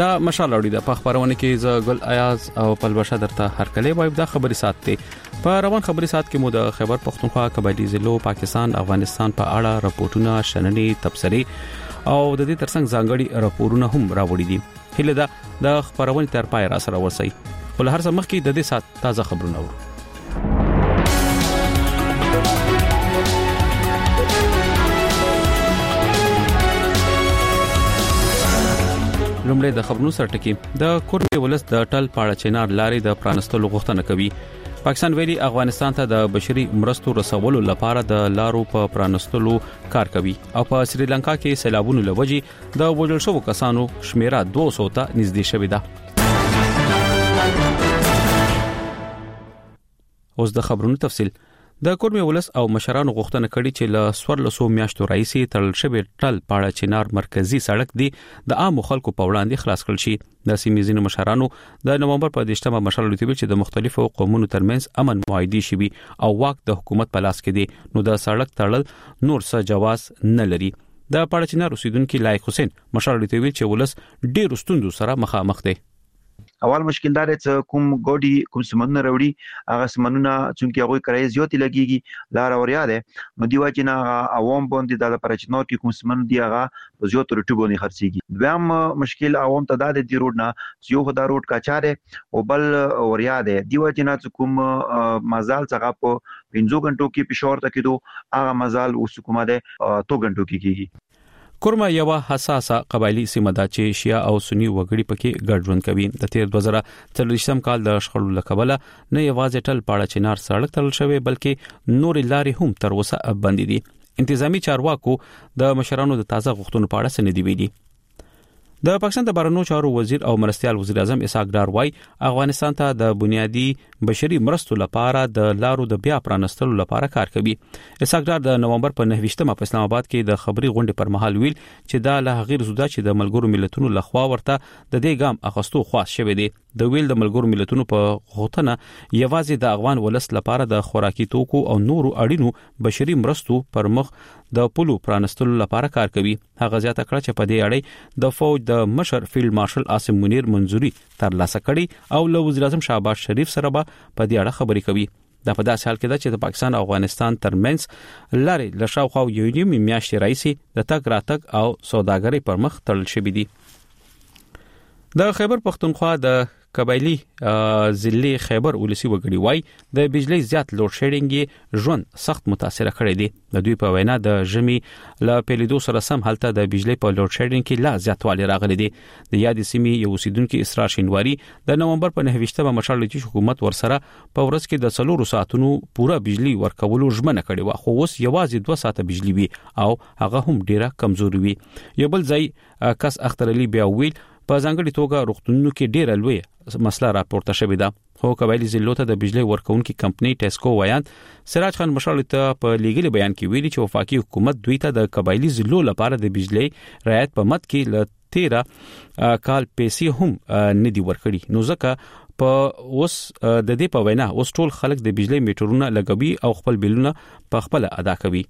دا مشال اوري د خبرونه کې ز ګل ایاز او پلوشه درته هر کله وایي دا خبري ساتي په روان خبري سات کې مو د خیبر پختونخوا قبایلی ضلعو پاکستان افغانستان په اړه راپورټونه شننې تبصري او د دې ترڅنګ ځانګړي راپورونه هم راوړي دي. هله دا د خبرونه تر پای را سره ورسي ول هر څه مخکې د دې سات تازه خبرونه ورو. لومړی د خبرونو سرټکی د کورمي ولس د ټل پاړه چینار لارې د پرانستلو غوښتنه کوي. پاکستان ویلي افغانستان ته د بشري مرستو رسولو لپاره د لارو په پرانستلو کار کوي او په سریلانکا کې سیلابونو لوجي د وژل شوو کسانو شمیره 200 ته نږدې شوې ده. اوس د خبرونو تفصیل. د کورمي ولس او مشرانو غوښتنه کړې چې له 1400 میاشتو راځي تړل شوی ټل پاړه چینار مرکزی سړک دی د عام خلکو په وړاندې خلاص کړل شي. د سیمې مشرانو د نومبر په 18مه مشال لوتیل چې د مختلفو قومونو ترمنځ امن معاهده شوي او واک د حکومت په لاس کې دی نو د سړک تړل نور څه جواز نه لري. د پاړه چینار اوسیدونکو لایق حسین مشال لوتیل چې ولس ډیر ستوندو سره مخامخ دی. اول مشکل دار چې کوم ګوډي کوم سمونه راوړي هغه سمونه چې هغه کرای زیات لګيږي لار اوریا ده نو دی واچ نه عوام باندې د پرچنور کې کوم سمون دی هغه په زیات رټوبونی خرڅيږي. دویم مشکل عوام ته د دې روډ نه یو خدای روډ کاچاره او بل اوریا ده دی واچ نه کوم مزال څنګه په 5 غنټو کې پښور ته کېدو هغه مزال اوس کومه ده 2 غنټو کې کېږي. کورما یو حساسه قبایلی سیمه ده چې شیا او سنی وګړي پکې ګډ ژوند کوي. د 2023 کال د شخړو لکبله نه یوازې ټل پاړه چینار سړک تړل شوی بلکې نور لارې هم تر اوسه بند دي. انتظامی چارواکو د مشرانو د تازه غوښتنو په اړه سند دی ویلي. د پاکستان د بهرنیو چارو وزیر او مرستيال وزیر اعظم اسحاق ډار وايي افغانستان ته د بنیادی بشري مرستو لپاره د لارو د بیا پرانستلو لپاره کار کوي. اسحاق ډار د نومبر په 9مه په اسلام آباد کې د خبري غونډې پر مهال ویل چې دا له غیر زوده چې د ملګرو ملتونو لخوا ورته د دې ګام اخستو خاص شوی دی. د ویل د ملګرو ملتونو په غوښتنه یوازې د افغان ولس لپاره د خوراکي توکو او نورو اړینو بشري مرستو پر مخ د پولو پرانستلو لپاره کار کوي. هغه زیاته کړه چې په دې اړه د فوج د مشر فیلډ مارشل عاصم منیر منظوري ترلاسه کړي او له وزیر اعظم شهباز شریف سره به په دې اړه خبرې کوي. دا په داسې حال کې ده چې د پاکستان او افغانستان ترمنځ لارې له شاوخوا یو نیم میاشتې راځي د تګ راتګ او سوداګرۍ پر مخ تړل شوی دي. د خیبر پختونخوا د قبایلی ضلع خیبر ولسی وګړي وای د بجلی زیات لوډ شیډینګ ژوند سخت متاثر کړی دی. د دوی په وینا د ژمي ل پیلیدو سره سم حالت د بجلی په لوډ شیډینګ کې لا زیاتوالی راغلی دی. د یادې سیمې یو اوسیدونکو اسرار شینواری د نومبر په 9مه مشال چې حکومت ورسره په ورځ کې د 4 ساعتونو پوره بجلی ورکولو ژمنه کړې و خو اوس یوازې 2 ساعته بجلی وي او هغه هم ډیره کمزوري وي. یو بل ځای کس اختر علي بیا ویل په ځانګړي توګه روغتونونو کې ډیره لوی مسله راپورته شوې ده. خو قبایلی ضلعو ته د بجلی ورکونکو کمپنی ټیسکو وایي سراج خان مشال ته په لیګل بیان کې ویلي چې وفاقي حکومت دوی ته د قبایلی ضلعو لپاره د بجلی رعایت په مد کې ل 13 کال پیسې هم ندي ورکړي. نو ځکه په اوس د دې په وینا اوس ټول خلک د بجلی میټرونه لګوي او خپل بیلونه په خپل ادا کوي.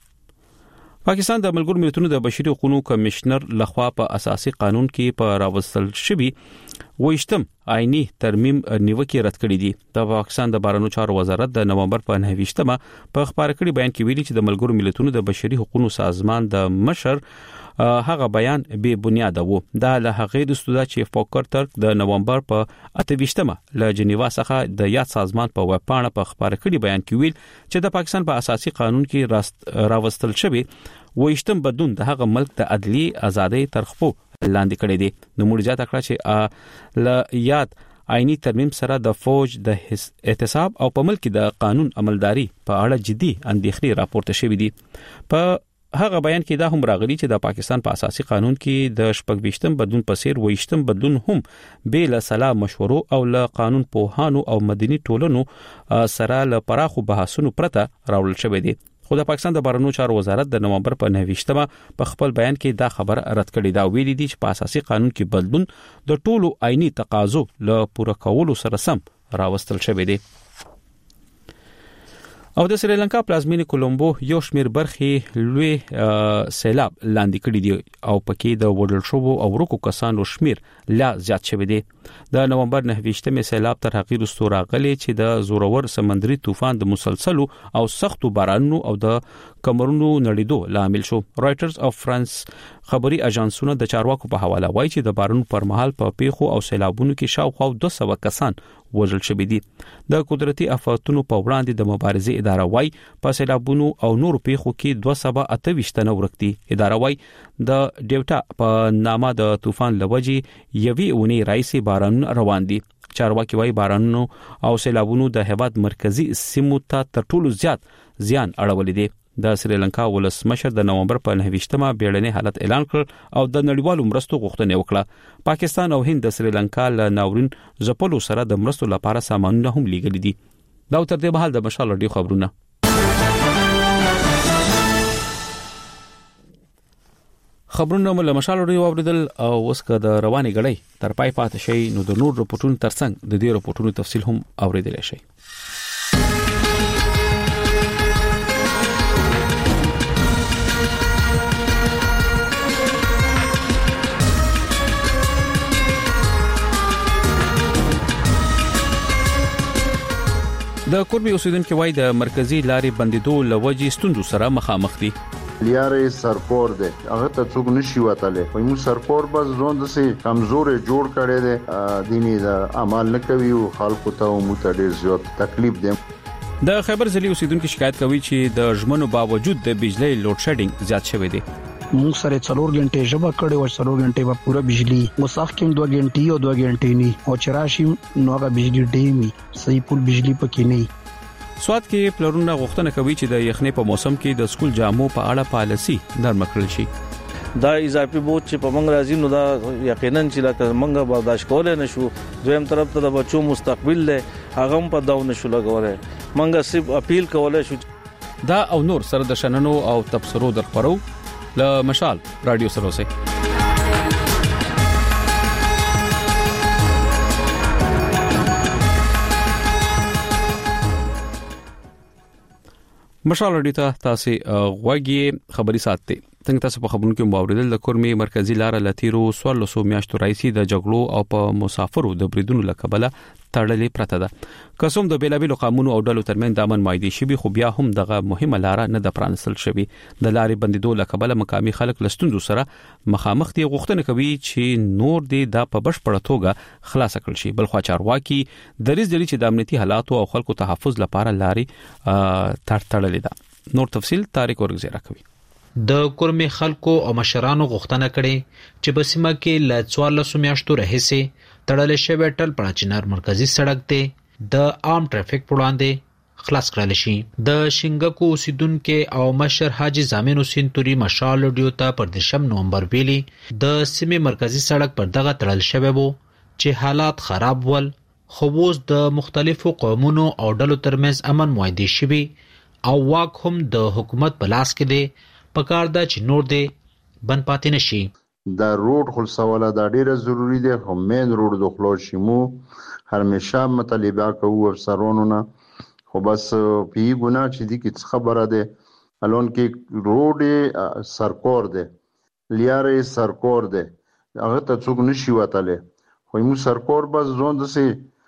پاکستان د ملګرو ملتونو د بشري حقوقو کمشنر لخوا په اساسي قانون کې په راوستل شوی وښتم آئینی ترمیم نیوکه رد کړې دي. د پاکستان د بهرنیو چارو وزارت د نومبر په 9مه په خبر کړي بیان کې ویلي چې د ملګرو ملتونو د بشري حقوقو سازمان د مشر هغه بیان بے بنیاد وو. دا له هغه د استودا چې فوکر ترک د نومبر په 28مه له جنیوا څخه د یاد سازمان په ویب پاڼه په خبر کړي بیان کې ویل چې د پاکستان په اساسي قانون کې راوستل شوی وښتم بدون د هغه ملک د عدلي ازادۍ ترخپو لاندې کړي دي. نو موږ ځا تکړه چې ل یاد آئینی ترمیم سره د فوج د احتساب او په ملک د قانون عملداري په اړه جدي اندېښنې راپورته شوې دي. په هغه بیان کې دا هم راغلي چې د پاکستان په اساسي قانون کې د شپږ بدلون پسیر وښتم بدلون هم به له سلا مشورو او له قانون پوهانو او مدني ټولنو سره له پراخو بحثونو پرته راوړل شوی دی. خو د پاکستان د بهرنیو چارو وزارت د نومبر په 9مه په خپل بیان کې دا خبر رد کړی. دا ویلي دي چې په اساسي قانون کې بدلون د ټولو آئینی تقاضو له پوره کولو سره سم راوستل شوی دی. او د سریلانکا پلازمینه کولومبو یو شمیر برخې لوی سیلاب لاندې کړي دي او پکې د وډل شوو او ورکو کسانو شمیر لا زیات شوی دی. د نومبر 9 سیلاب تر هغه وروسته راغلی چې د زورور سمندري طوفان د مسلسلو او سختو بارانونو او د کمرونو نړیدو لامل شو. رائټرز او فرانس خبري اژانسونه د چارواکو په حواله وایي چې د بارانونو پر مهال په پیښو او سیلابونو کې شاوخوا 200 کسان وژل شوي دي. د قدرتي آفاتونو په وړاندې د مبارزې اداره وایي په سیلابونو او نور پیښو کې 228 تنه ورک دي. اداره وایي د ډیوټا په نامه د طوفان لوجي یوې اونۍ راځي باران روان دي. چارواکي وایي بارانونو او سیلابونو د هیواد مرکزی سیمو ته تر ټولو زیات زیان اړولې دي. د سریلانکا ولسمشر د نومبر په 9 بیړنی حالت اعلان کړ او د نړیوالو مرستو غوښتنه وکړه. پاکستان او هند د سریلانکا له ناورین ځپلو سره د مرستو لپاره سامانونه هم لیږلي دي. دا تر دې مهال د مشال رادیو خبرونه. خبرونه مله مشال رادیو اوریدل او وسکه د رواني غړی تر پای پات شي نو د نور رپورټونو ترڅنګ د دې رپورټونو تفصیل هم اوریدل شي. د کوربي اوسیدونکو وای د مرکزی لارې بندیدو لوجي ستوندو سره مخامخ دي. لیارې سرکور ده هغه ته څوک نشي وتاله وای مو سرکور بس ځوند سي کمزورې جوړ کړي ده دیني د عمل نکوي او خلکو ته مو ته ډیر زیات تکلیف ده. د خیبر ضلع اوسیدونکو شکایت کوي چې د ژمنو باوجود د بجلی لوډ شیډینګ زیات شوی دی. موږ سره 4 غنټې ژبه کړې او 4 غنټې په پوره بجلی مصاف کې 2 غنټې او 2 غنټې نه او چراشي نوغه بجلی ډېمی صحیح پول بجلی پکې نه. سواد کې پلرونه غوښتنه کوي چې د یخنۍ په موسم کې د سکول جامو په اړه پالیسي نرم کړل شي. دا اضافي بوج چې په موږ راځي نو دا یقینا چې لکه موږ برداشت کولای نشو. دویم طرف ته د بچو مستقبل له هغه په داو نشو لګولای. موږ صرف اپیل کولای شو. دا او نور سره د شننو او تبصرو در خبرو له مشال رادیو سره اوسئ. مشال رادیو ته تاسو غوږی خبري ساتي. څنګه تاسو په خبرونو کې مواردل د کورمي مرکزی لار لتیرو 1600 میاشتو راځي د جګړو او په مسافرو د بریدونو لکبله تړلې پرته ده. قسم د بیلابیلو قانونو او ډلو ترمن د امن مایدي شي خو بیا هم دغه مهمه لار نه د پرانسل شوی. د لارې بندیدو لکبله مقامي خلک لستوندو سره مخامخ دي غوښتنه کوي چې نور دي د په بشپړه توګه خلاص کړل شي. بل خو چارواکي دریز دي چې د امنیتي حالات او خلکو تحفظ لپاره لارې تړلې ده. نور تفصیل طارق ورغزیرا کوي. د کورمي خلکو او مشرانو غوښتنه کړي چې په سیمه کې ل 1400 میاشتو راهیسي تړل شوی ټل پړاچینار مرکزی سړک ته د عام ټریفیک وړاندې خلاص کړل شي. د شینګکو اوسیدونکو او مشر حاجی زامن حسین توري مشال ډیو ته پر 10 نومبر ویلي د سیمه مرکزی سړک پر دغه تړل شوی وو چې حالات خراب ول. خو اوس د مختلفو قومونو او ډلو ترمنځ امن معاهده شوی او واک هم د حکومت په لاس کې دی. پکار دا چې نور دې بند پاتې نشي. دا روډ خلصوله دا ډیره ضروری دی خو مین روډ د خلاص شمو همیشه مطالبه کوو افسرانو نه خو بس پی ګنا چې دي کی خبره ده الون کې روډ سرکور ده لیارې سرکور ده هغه ته څوک نشي وتاله خو مو سرکور بس ځوند سي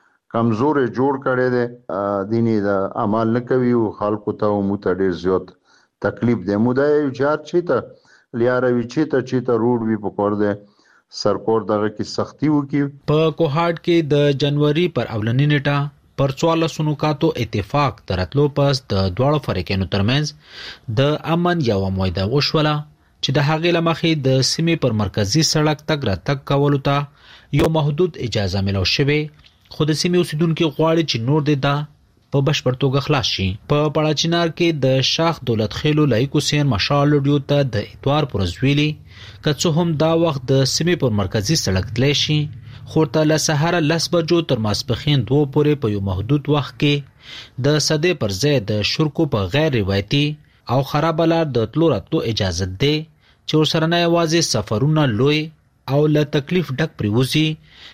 کمزورې جوړ کړي دي دیني د عمل نکوي او خلکو ته مو ته ډیر زیات تکلیف ده. مو دا یو چار چی ته لیاروي چی ته روډ وی پکور ده سرکور دغه کی سختی وکي. په کوهاټ کې د جنوري پر اولنی نیټه پر 1400 نکاتو اتفاق ترتلو پس د دواړو فریقونو ترمنځ د امن یو معاهده وشوله چې د هغې لمخې د سیمې پر مرکزی سړک تګ راتګ کولو ته یو محدود اجازه ملو شوه. خو د سیمې اوسیدونکو غواړي چې نور د دا په بشپړ توګه خلاص شي. په پړاچینار کې د شاخ دولت خېلو لایکو سین مشال ډیو ته د اتوار پر ورځ که څه هم دا وخت د سیمې پر مرکزی سړک تللی شي خو تر له سهار 10 بجو تر ماسپښین 2 پورې په یو محدود وخت کې د صدې پر ځای د شرکو په غیر روایتي او خراب لار د تلو راتلو اجازه ده چې ورسره نه یوازې سفرونه لوی او له تکلیف ډک پریوزي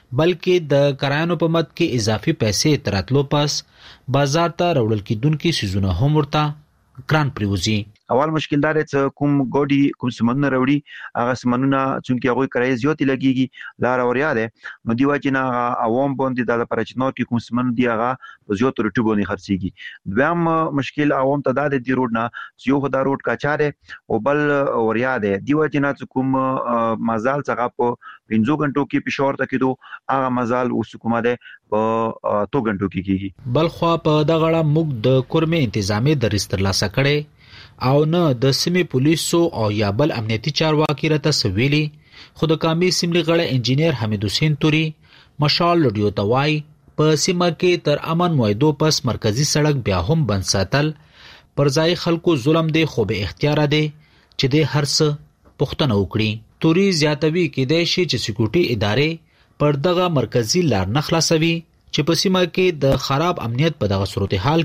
بلکې د کرایانو په مد کې اضافي پیسې تراتلو پس بازار ته راوړل کیدونکو سيزونه هم ورته ګران پریوزي. اول مشکل دار چې کوم ګوډي کوم سمنونه راوړي هغه سمنونه چې هغه کرای زیات لګيږي لار اوریا ده نو دی واجنه عوام باندې د پرچنو کې کوم سمن دی هغه په زیات رټوبونی خرڅيږي. دویم مشکل عوام ته د دې روډ نه یو خدای روډ کاچاره او بل اوریا ده دی واجنه چې کوم مزال څنګه په 5 غنټو کې پېښور ته کېدو هغه مزال اوس کومه ده په 2 غنټو کې کېږي. بل خو په دغه موږ د کورمه انتظامی درستر لاسه کړي او نه د سیمې پولیسو او یا بل امنیتي چارواکي راته سویلي خود کامي سیملي غړی انجینیر حمید حسین توري مشال لډیو توای په سیمه کې تر امن موعدو پس مرکزی سړک بیا هم بند ساتل پر ځای خلکو ظلم دی خو به اختیار دی چې د هرڅ پښتنه وکړي. توري زیاتوي کې د شي چې سکیورټي ادارې پر دغه مرکزی لار نه خلاصوي چې په سیمه کې د خراب امنیت په دغه صورتحال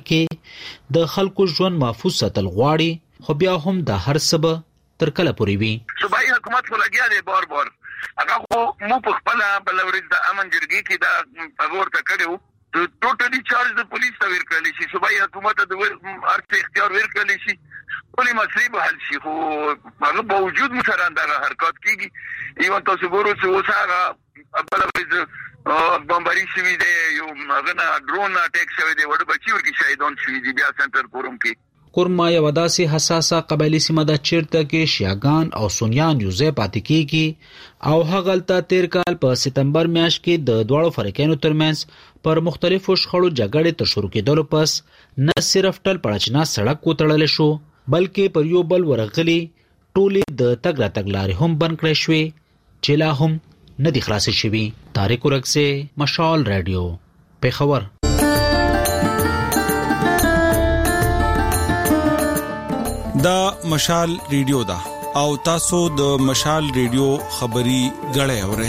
کې د خلکو ژوند محفوظ ساتل غواړي خو بیا هم د هر سبا تر کله پورې وي. صوبایي حکومت خو لګیا دی بار هغه خو مو په خپل بلوري د امن جرګي کې دا پغور ته کړو ټوټلی چارج د پولیس ته ورکړل شي. صوبایي حکومت د ارث اختیار ورکړل شي ټولې مسلې به حل شي خو هغه باوجود مشران دا حرکت کیږي ایوان تاسو ګورئ چې وساغه بلوري بمباري شوی دی یو مغنا ډرون اٹیک شوی دی وړ بچی ورکی شهیدان شوی دی بیا سنټر کوروم کې. کورما یو داسې حساسه قبایلی سیمه د چیرته کې شیاغان او سونیان یوځای پاتې کیږي او هغلته تیر کال په سپتمبر میاشت کې د دوړو فرقینو ترمنځ پر مختلفو شخړو جګړې تر شروع کېدلو پس نه صرف ټل پړچنا سړک وتړل شو بلکې پر یو بل ورغلي ټولې د تګ راتګ لارې هم بند کړې شوې چې لا هم ندی خلاص شوی. طارق ورکسه مشال رادیو پیښور. دا مشال ریډیو دا او تاسو د مشال ریډیو خبري غړې اورئ.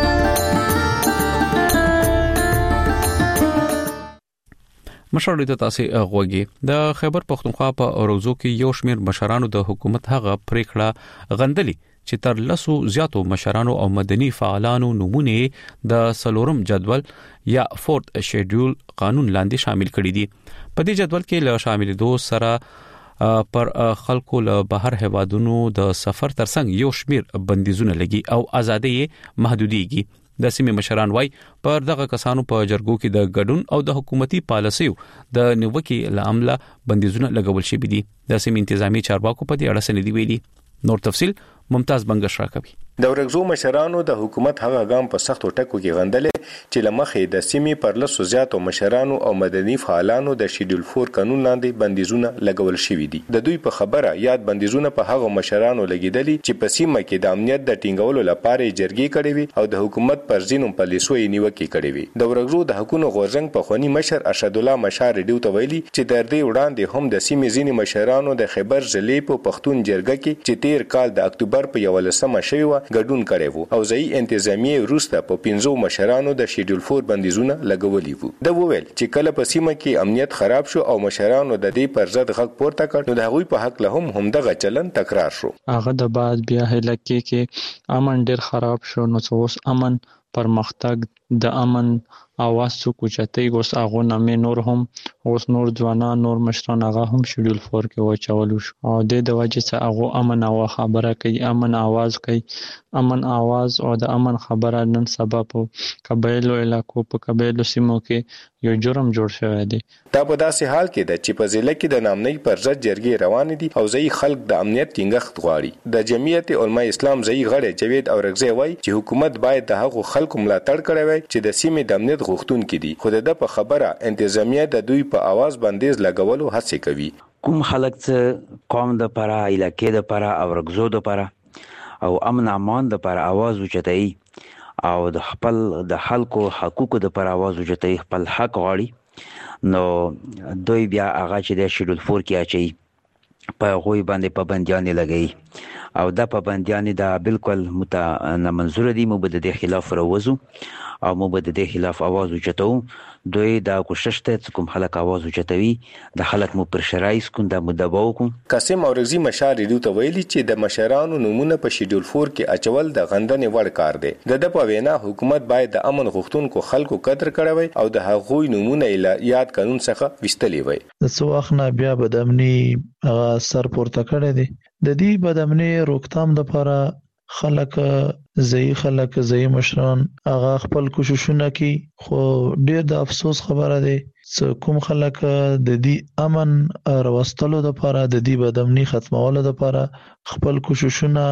مشال ریډیو تاسو غوږی د خیبر پختونخوا په روزو کې یو شمیر مشرانو د حکومت هغه پریکړه غندلي چې تر لسو زیاتو مشرانو او مدني فعالانو نمونه د سلورم جدول یا فورت شیډول قانون لاندې شامل کړي دي. په دې جدول کې له شاملېدو سره پر خلکو له بهر هوادونو د سفر ترڅنګ یو شمیر بندیزونه لګي او ازادي محدوديږي. د سیمې مشران وای پر دغه کسانو په جرګو کې د ګډون او د حکومتي پالیسیو د نیوکې لامل بندیزونه لګول شوي دي. د سیمې انتظامی چارواکو په دې اړه سندې ویلي. نور تفصیل ممتاز بنگش راکوي. د ورغزو مشرانو د حکومت هغه ګام په سختو ټکو کې غندلې چې لمخې د سیمې پر لسو زیاتو مشرانو او مدني فعالانو د شیډول 4 قانون لاندې بندیزونه لګول شوي دي. د دوی په خبره یاد بندیزونه په هغه مشرانو لګیدلي چې په سیمه کې د امنیت د ټینګولو لپاره جرګې کړې وي او د حکومت پر ځینو پالیسیو نیوکې کړې وي. د ورغزو د حکومت غورځنګ په خونی مشر ارشد الله مشار ریډیو ته ویلي چې د دې وړاندې هم د سیمې ځینې مشرانو د خیبر ضلع په پښتون جرګه کې چې تیر کال د اکتوبر په 11مه شوی و ګډون کړی وو او ځای انتظامیه وروسته په 15 مشرانو د شیډول 4 بندیزونه لګولي وو. د وویل چې کله په سیمه کې امنیت خراب شو او مشرانو د دې پر ضد غږ پورته کړ نو د هغوی په حق له هم دغه چلن تکرار شو. هغه د بعد بیا هلکه کې امن ډیر خراب شو نو اوس امن پرمختګ د امن اواز څوک چته اوس هغه نامې نور هم اوس نور ځوانان نور مشران هغه هم شیډول 4 کې وچول شو او د وجه څخه هغه امن او خبره کوي امن आवाज کوي امن आवाज او د امن خبره نن سبب قبایلو علاقو په قبایلو سیمو کې یو جرم جوړ شوی دی. دا په داسې حال کې د چې په ضلع کې د نامنۍ پر ضد جرګې روان دي او ځای خلک د امنیت ټینګښت غواړي. د جمعیت علماء اسلام ځای غړي جوید اورغزی وایي چې حکومت باید د هغو خلکو ملاتړ کړي وي چې د سیمې د امنیت غوښتونکي دي خو د په خبره انتظامیه د دوی په आवाज بندیز لګولو هڅه کوي. کوم خلک چې قوم د پاره علاقې د پاره اورغزو د پاره او امن امان د پاره आवाज وچتای او د خپل د خلکو حقوقو د پر आवाज وجته خپل حق غواړي نو دوی بیا هغه چې د شیډول 4 کې اچي په غوي باندې پابندیان لګي او دا پابندیان دا بالکل منظور دي مو به د خلاف روزو او مو به د خلاف आवाज وچتو دوی دا کوشش ته کوم خلک आवाज اوچتوي د خلک مو پرشرایز کوم د مدباو کوم. قاسم اورغزي مشال ریډیو ته ویلي چې د مشرانو نمونه په شیډول 4 کې اچول د غندنې وړ کار دی. د په وینا حکومت باید د امن غوښتونکو خلکو قدر کړوي او د هغوی نمونه یاد قانون څخه وستلې وي. د څو وخت نه بیا بدامني سر پورته کړی دی. د دې بدامني روکثام لپاره خلک ضعیف مشران هغه خپل کوششونه کوي، خو ډیر د افسوس خبره ده کوم خلک د دې امن راوستلو لپاره د دې بدامني ختمولو لپاره خپل کوششونه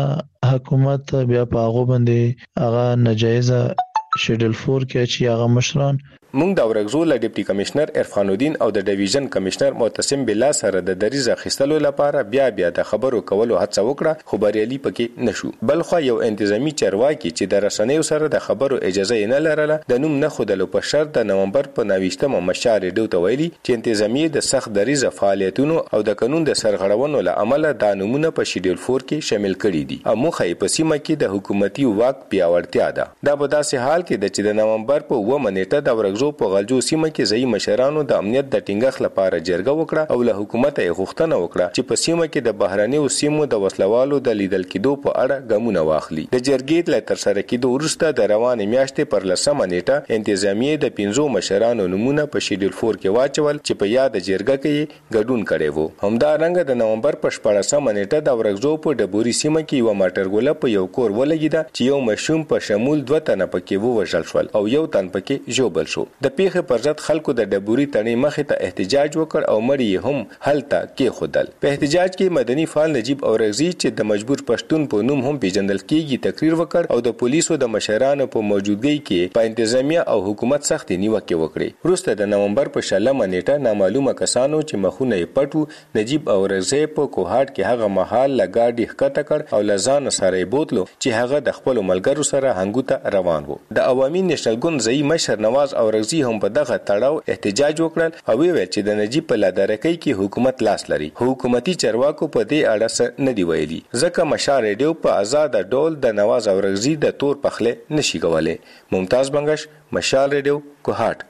حکومت بیا په هغه باندې هغه ناجایز شیډول 4 کې چې هغه مشران مونږ د اورغزو له ډیپټي کمشنر عرفان الدین او د ډیویژن کمشنر معتصم بالله سره د دریز اخیستلو لپاره بیا د خبرو کولو هڅه وکړه، خو بریالي پکې نشو. بلخو یو انتظامی چارواکي چې د رسنیو سره د خبرو اجازه نه لرله د نوم نه خودلو په شرط د نومبر په 29مه مشال ریډیو ته ویلي چې انتظامی د سخت دریز فعالیتونو او د قانون د سرغړونو له امله د نمونه په شیډول 4 کې شامل کړي دي او مخه په سیمه کې د حکومتي واک پیاوړتیا ده. دا په داسې حال کې د چې د نومبر په 9مه نیټه د اورغزو په غلجو سیمه کې ځای مشرانو د امنیت د ټینګښت لپاره جرګه وکړه او له حکومت یې غوښتنه وکړه چې په سیمه کې د بهرنیو سیمو د وسلوالو د لیدل کېدو په اړه ګامونه واخلي. د جرګې له ترسره کېدو وروسته د روانې میاشتې پر 10مه نیټه انتظامیه د 15 مشرانو نمونه په شیډول 4 کې واچول چې په یاد جرګه کې ګډون کړي وو. همدارنګه د نومبر په 14مه نیټه د اورغزو په ډبوري سیمه کې یو ماټرګوله په یو کور ولګیده چې یو مشوم په شمول 2 تنه پکې ووژل شول او یو تن پکې ژوبل شو. د پیښې پر ضد خلکو د ډبوري تڼۍ مخې ته احتجاج وکړ او مړي یې هم هلته کېښودل. په احتجاج کې مدني فعال نجیب اورغزي چې د مجبور پښتون په نوم هم پیژندل کېږي تقریر وکړ او د پولیسو د مشرانو په موجودګۍ کې په انتظامیه او حکومت سختې نیوکې وکړې. وروسته د نومبر په 16مه نیټه نامعلومه کسانو چې مخونه یې پټ نجیب اورغزي په کوهاټ کې هغه مهال لګاډي ښکته کړ او لزان سره یې بوتلو چې هغه د خپل ملګرو سره هنګو ته روان وو. د عوامي نېشنل ګوند ځای مشر نواز اورغزي هم په دغه تړاو احتجاج وکړل او ویل چې د نجیب په لادرکۍ کې حکومت لاس لري. حکومتي چارواکو په دې اړه نه دی ویلي ځکه مشال ریډیو په آزاد ډول د نواز اورغزي د تور پخله نشي کولای. ممتاز بنگش، مشال ریډیو، کوهاټ.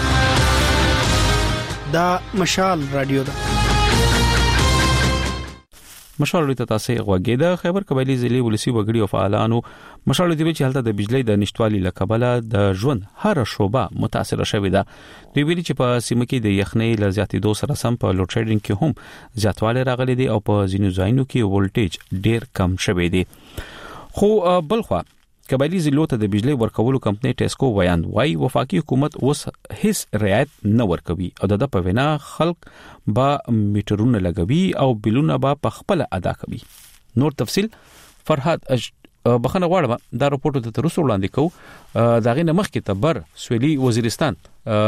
دا مشال رادیو ده. مشال ته تاسو غوږی د خیبر قبایلی ضلع ولسی وګړي او فعالانو مشال دی چې حالت د بجلی د نشټوالي لکبله د ژوند هر شوبه متاثر شوې ده. دوی ویلي چې په سیمه کې د یخنۍ ل زیاتېدو سره سم په لوډ شیډینګ کې هم زیاتوالی راغلی دی او په ځینو ځایونو کې ولټیج ډیر کم شوی دی. خو بلخوا قبایلی ضلعو ته د بجلی ورکولو کمپنۍ ټیسکو وایي وفاقي حکومت اوس هیڅ رعایت نه ورکوي او د په وینا خلک با میټرونه لګوي او بلونه با په خپل ادا کوي. نور تفصيل فرحات بخنه غواړم دا راپورټ ته ترڅو وړاندې کوو. دا غي نمخ کې تبر سویلي وزیرستان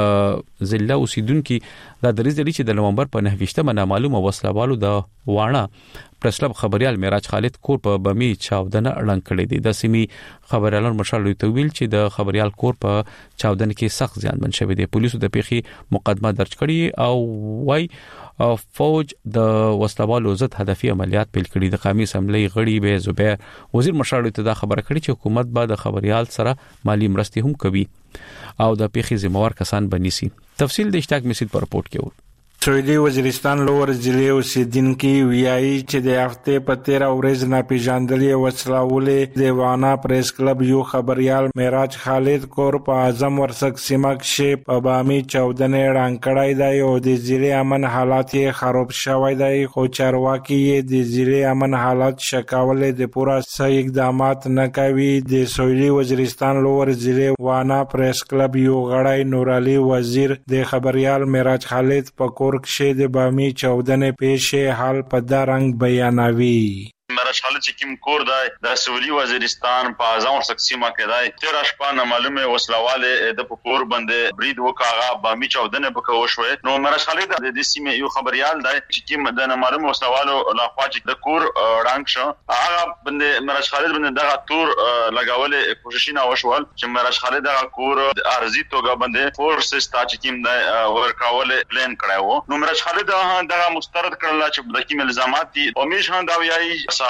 ضلع اوسیدونکو د دریز لري چې د نومبر په 9مه نامعلومه وسلوالو د واڼه پرسلب خبريال معراج خالد کور په بمی چاودنه اړنګ کړی دی. د سیمي خبريالانو مشال ته ویل چې د خبريال کور په چاودنه کې سخت زیانمن شوی دی. پولیسو د پیښې مقدمه درج کړی او وای فوج د وسلوالو ضد هدفي عملیات پیل کړي. د قومي اسمبلی غړي به زبیر وزیر مشال ته دا خبره کړې چې حکومت به د خبريال سره مالی مرستې هم کوي او د پیښې ذمہوار کسان بنيسي. تفصیل د اشتاق مسید پر رپورت کې و. سویلي وزیرستان لور ضلع اوسیدونکو ویایي چې د هفته په 13 ورځ ناپېژندلې وسلوالې د وانا پریس کلب یو خبريال معراج خالد کور په اعظم ورسک سیمه کې په بامي چاودنه اړنګ کړای دی او د ضلع امن حالات خراب شوی دی. خو چارواکي د ضلع امن حالات شکاولې د پورا صحیح اقدامات نه کوي. د سویلي وزیرستان لور ضلع وانا پریس کلب یو غړی نور علي وزیر د خبريال معراج خالد په ورکشه د بامي چاودنه پیښه حال په دا رنگ بیانوي. معراج خالد چې کوم کور دی د سویلي وزیرستان په اعظم ورسک سیمه کې دی 13 شپه معلومه وسلواله د پکور باندې برید وکاغه بامي چاودنه بکو شوې. نو معراج خالد د دې سیمه یو خبريال دی چې کوم د معلومه وسلوالو لا خواج د کور رنگ شو هغه باندې معراج خالد باندې دغه تور لګاولې کوششونه وشول چې معراج خالد دغه کور ارزي توګه باندې فورس ستا چې کوم د ورکاولې پلان کړو. نو معراج خالد دغه مسترد کړل چې د کوم الزامات دي او میش هم دا ویایي صحافي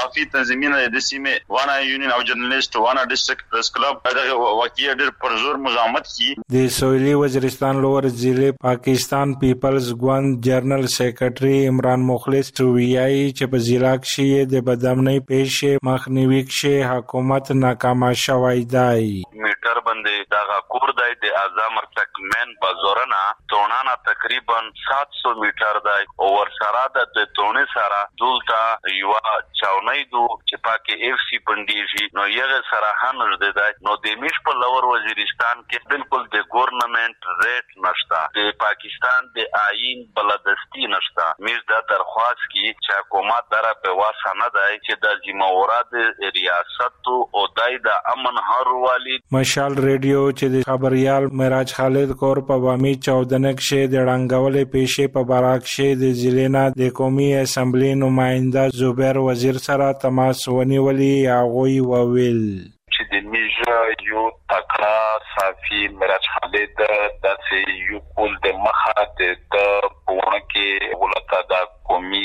صحافي تنظیمونه د سیمه وانا یونین او جرنالیست وانا ډیسټریکټ پریس کلب دغه واقعي ډېر پرزور مزاحمت کی د سویلي وزیرستان لور ضلع پاکستان پیپلز ګوند جنرال سیکریټري عمران مخلص ویایي چې په ضلع کې د بدامنۍ پیښې مخنیوي کې حکومت ناکام شوی دی. میټر باندې دغه کور دی د اعظم ارتک من بازارنا تونانا تقریبا 700 میټر دی او ورسره د تونې سره دولته یو چاونۍ دو چې پاکي اف سی پندیږي نو یغه سره هم نږدې دی نو د میش په لور وزیرستان کې بالکل د ګورنمنت ریټ نشته د پاکستان د آئین بلدستی نشته میز د درخواست کی چې حکومت دره په واسه نه دی چې د ذمہوارات ریاست او دای د امن هروالي مشال ریډیو چې د خبريال معراج خالد کور په بامی 14 کې د رنگولې پیښې په باراک کې د ضلع د قومي اسمبلی نماینده زبیر وزیر سره تماس ونیولي هغه وویل چې د میژ یو تکړه صافي معراج خالد د یو کول د مخه د پونه کې ولته د قومي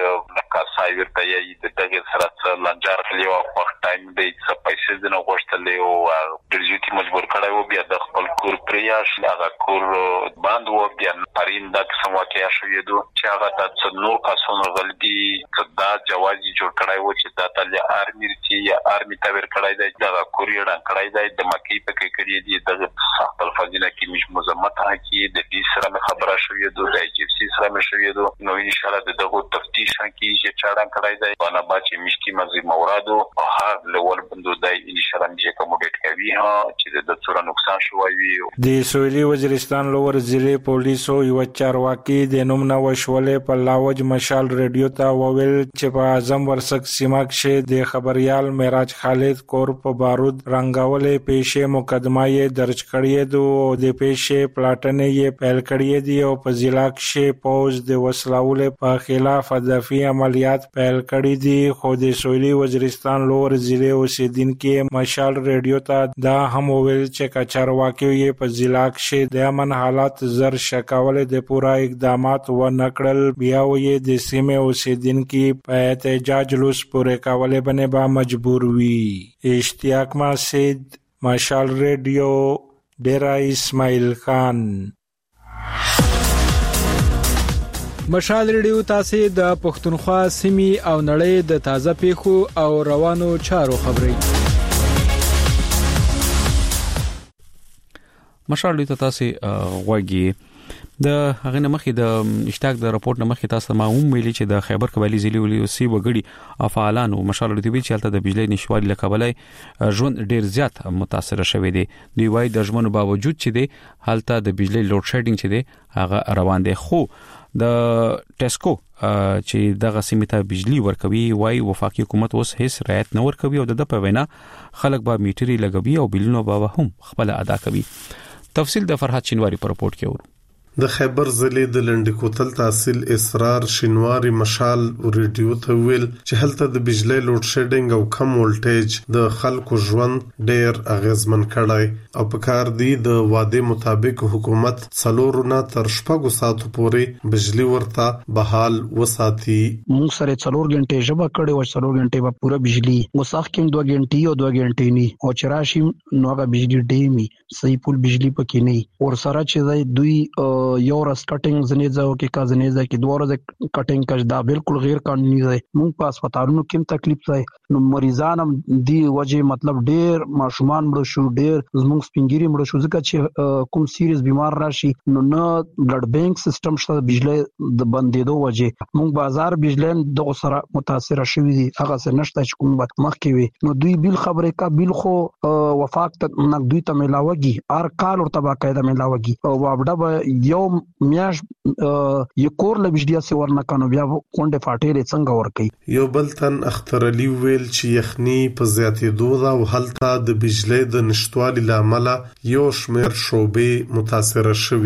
نکاسای ورته یې دغه سره لنجار کلی او وخت ټایم دی چې پیسې د نو غوښتلې او درځي مجبور کړای و بیا د خپل کور پریاش هغه کور باندې و بیا پرین د کوم واقعیا شوې دو چې هغه د نور کسونو غلطي دا جوازي جوړ کړای و چې د تل آرمي چې آرمي تور کړای دی د کوریډ کړای دی د مکی په کې کړی دی د سخت الفاظینه کې مش مزمت هکې د دې سره خبره شوې دو د ایچ سی سره شوې دو نو ان شاء الله دغه تفتیش کې چې چاړه کړای دی باندې باچې مشکی مزي مورادو او هغه لول بندو دی ان شاء الله چې کومډیټ کوي ها چې د څوره نقصان شوی وي د سویلي وزیرستان لور ضلع پولیسو یو چارواکي د نوم نو شولې په لاوج مشال ریډیو ته وویل چې په اعظم ورسک سیمه کې د خبريال معراج خالد کور په بارود رنگولې پیښې مقدمه یې درج کړې دو او د پیښې پلاټنې یې پیل کړې دي او په ضلع کې پوز د وسلاولې په خلاف دفاعي عملیات پیل کړې دي خو د سویلي وزیرستان لور ضلع اوسیدونکو مشال ریډیو ته دا هم ویل چې کچارواکي یې په ضلع کې د امن حالات زر شکاول د پورا اقدامات و نکړل بیا یې د سیمه اوسیدونکو په احتجاج لوس پورې کولې باندې با مجبور وي. اشتیاق ماسید مشال ریډیو ډیرا اسماعیل خان. مشال ریډیو تاسو د پښتونخوا سیمې او نړۍ د تازه پیښو او روانو چارو خبري. مشال ریډیو تاسو غوږی د هغه نمخې د اشتراک د راپورټ نمخې تاسو ما هم ویلي چې د خیبر قبایلی ضلع ولسی وګړي افعالانو مشال ریډیو چې حالت د بجلی نشوالي لکبلای ژوند ډیر زیات متاثر شوی دی. دوی وايي د ژوند باوجود چې دی حالت د بجلی لوډ شیډینګ چې دی هغه روان دی خو د ټیسکو چې دغه سیمه ته بجلی ورکوي وايي وفاقي حکومت اوس هیڅ رعایت نه ورکوي او د په وینا خلک به میټری لګوي او بلونو به هم خپل ادا کوي. تفصیل د فرحت شینواری پر رپورت کې ورو. د خیبر ضلع د لنډکوتل تحصیل اسرار شینواری مشال ریډیو ته ویل چې هلته د بجلی لوډ شیډینګ او کم ولټیج د خلکو ژوند ډیر اغیزمن کړای او په کار دی د واده مطابق حکومت څلورونه تر شپږو ساعتو پورې بجلی ورته بحال وساتي. موږ سره 4 غنټې ژبه کړې او 4 غنټې به پوره بجلی وساخ کې 2 غنټې او 2 غنټې ني او چراشي نوغه بجلی ډیمي صحیح پول بجلی پکې نه اور سره چې دوی یو رس کټینګ زنیزه او کې کا زنیزه کې دوه ورځې کټینګ کړ دا بالکل غیر قانوني دی. موږ په هسپتالونو کې تکلیف ځای نو مریضان هم دی وجه مطلب ډیر ماشومان مړ شو ډیر زموږ سپینګيري مړ شو ځکه چې کوم سیریز بیمار راشي نو نه بلډ بانک سیستم شته بجلی د بندیدو وجه موږ بازار بجلی دغه سره متاثر شوی دي هغه څه نشته چې کوم مخکې وي نو دوی بیل خبره کا بیل خو وفاق ته نه دوی ته ملاوږي هر کال ورته باقاعده ملاوږي او وابډه یو میاش یو کور له بجلی سره ورنکانو بیا کونډه فاټېلې څنګه ور کوي. یو بل تن اختر علي ویل چې یخني په زیاتېدو دا او هلته د بجلی د نشټوالي لامل یو شمېر شوبې متاثر شوي.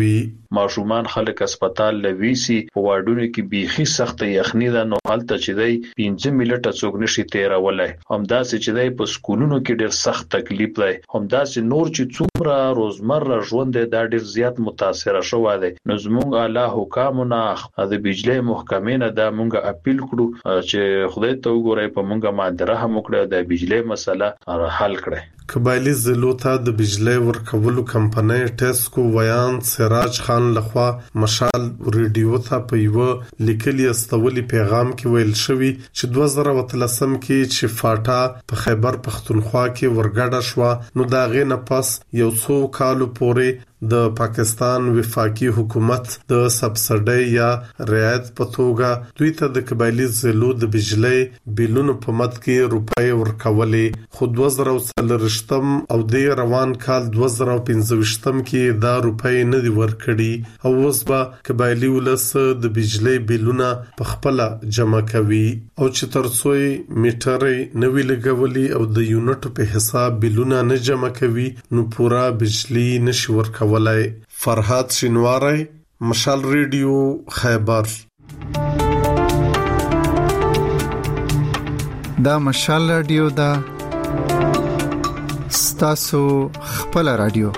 ماشومان خلک هسپتال لويسي په واډونو کې بيخي سخت یخني ده نو حالت چې دی 15 منټه څوک نشي تیرولای همداسې چې دی په سکولونو کې ډېر سخت تکلیف دی همداسې نور چې څومره روزمره ژوند دی دا ډېر زیات متاثر شوی دی نو زموږ اعلی حکامونه د بجلی محکمې نه دا مونږه اپیل کړو چې خدای ته وګورئ په مونږه باندې رحم وکړي د بجلی مسله حل کړي قبایلی ضلعو ته د بجلی ورکولو کمپنۍ ټیسکو ویان سراج خان لخوا مشال ریډیو ته په یو لیکلي استولي پیغام کې ویل شوی چې 2013 کې چې فاټا په خیبر پختونخوا کې ورګډه شو نو دا غي نه پس یو څو کالو پورې د پاکستان وفاقي حکومت د سبسډي یا رعایت په توګه دوی ته د قبایلی ضلعو د بجلی بیلونو په مد کې روپۍ ورکولې خو 2013 او د روان کال 2015 کې دا روپۍ نه دی ورکړي او اوس به قبایلی ولس د بجلی بیلونه په خپل جمع کوي او چې ترڅوي میټرې نوی لګولي او د یونټ په حساب بیلونه نه جمع کوي نو پورا بجلی نشي ورکولای فرهاد شینواری مشال ریډیو خیبر دا مشال ریډیو دا ستاسو خپل ریډیو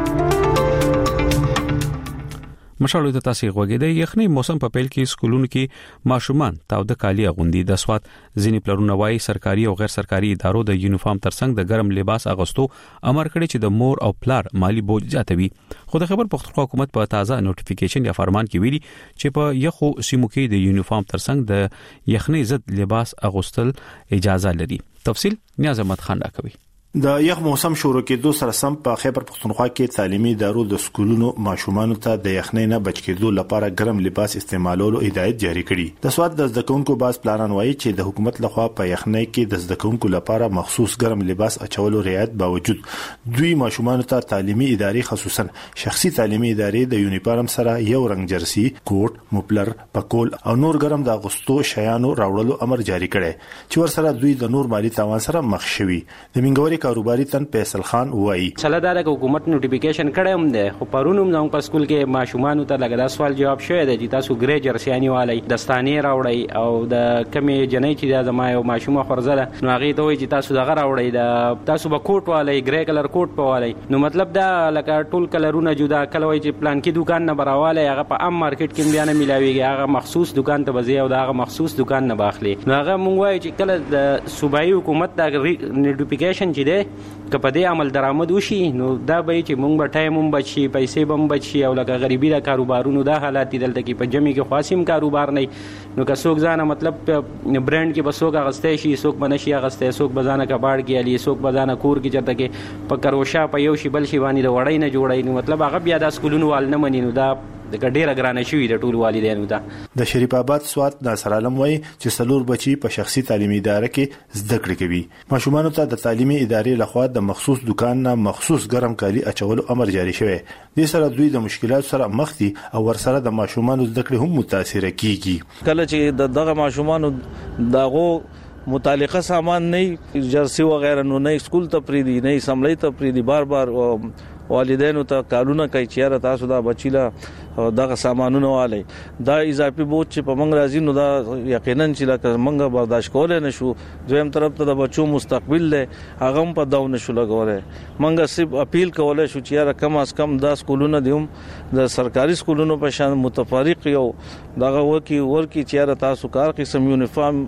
مشالو ته تاسو غوږی د یخنی موسم په پیل کې سکولونو کې ماشومان تاو د کالی غوندي د سواد ځینی پلرونه وای سرکاري او غیر سرکاري ادارو د یونیفارم ترڅنګ د ګرم لباس اغوستو امر کړی چې د مور او پلار مالی بوج زیاتوي خو د خبر پختونخوا حکومت په تازه نوټیفیکیشن یا فرمان کې ویلي چې په یخو سیمو کې د یونیفارم ترڅنګ د یخنی ضد لباس اغوستل اجازه لري تفصیل نیاز احمد خان راکوي د یخ موسم شروع کېدو سره سم په خیبر پختونخوا کې تعلیمي ادارو د سکولونو ماشومان ته د یخنۍ نه بچ کېدو لپاره ګرم لباس استعمالولو هدایت جاری کړي د سواد د زدکونکو باز پلانان وایي چې د حکومت لخوا په یخنۍ کې د زدکونکو لپاره مخصوص ګرم لباس اچولو رعایت باوجود دوی ماشومان ته تعلیمي ادارې خصوصا شخصي تعلیمي ادارې د یونیفارم سره یو رنگ جرسي کوټ مپلر پکول او نور ګرم د اغوستو شیانو راوړلو امر جاری کړي چې ور سره دوی د نور مالی تاوان سره مخ شوي د منګوري کاروباري تن فیصل خان وایي سلادار حکومت نوټیفیکیشن کړم ده خو پرونم زموږ په سکول کې ماشومان ته لګدا سوال جواب شوی دی چې تاسو ګری جرسیانی والی دستانی راوړی او د کمی جنې چې د ما یو ماشومه خورزله نو هغه ته وایي چې تاسو دغه راوړی د تاسو به کوټ والی ګری کلر کوټ په والی نو مطلب دا لکه ټول کلرونه جدا کله وایي چې پلان کې دکان نه براواله هغه په عام مارکیټ کې بیان ملاويږي هغه مخصوص دکان ته بځي او هغه مخصوص دکان نه باخلي نو هغه مونږ وایي چې کله د صوبایي حکومت دا نوټیفیکیشن چې دی کپدې عمل درآمد وشي نو دا به چې مونږ به ټایم هم بچي پیسې به هم بچي او لکه غریبي د کاروبارونو دا حالات دي دلته کې په جمی کې خاصم کاروبار نه نو که څوک ځانه مطلب برانډ کې به څوک اغسته شي څوک بنشي اغسته څوک بزانه کباړ کې علي څوک بزانه کور کې چرته کې په کروشا په یو شی بل شی باندې د وړای نه جوړای نو مطلب هغه بیا د سکولونو وال نه مني نو دا د ډیره ګرانه شوې د ټول والدینو ته د شریف آباد سواد ناصر عالم وایي چې سلور بچي په شخصي تعلیمي اداره کې زده کړې کوي ماشومان ته د تعلیمي ادارې لخوا د مخصوص دکان نه مخصوص ګرم کالي اچولو امر جاری شوی د سره دوی د مشکلات سره مخ دي او ورسره د ماشومان زده کړې هم متاثر کیږي کله چې دغه ماشومان دغه متعلقه سامان نه جرسي وغیرہ نو نه سکول ته پریدي نه سملې ته پریدي بار بار والدینو ته کارونه کوي چې تاسو دا بچیلا دغه سامانونه والي دا اضافي بوج چې په منګ راځي نو دا یقینا چې لکه منګ برداشت کولای نشو دویم طرف ته د بچو مستقبل له هغه په داو نشو لګولای منګ صرف اپیل کولای شو چې کم از کم دا سکولونه دیوم د سرکاري سکولونو په شان متفارق یو دغه ورکی چې تاسو کار قسم یونیفارم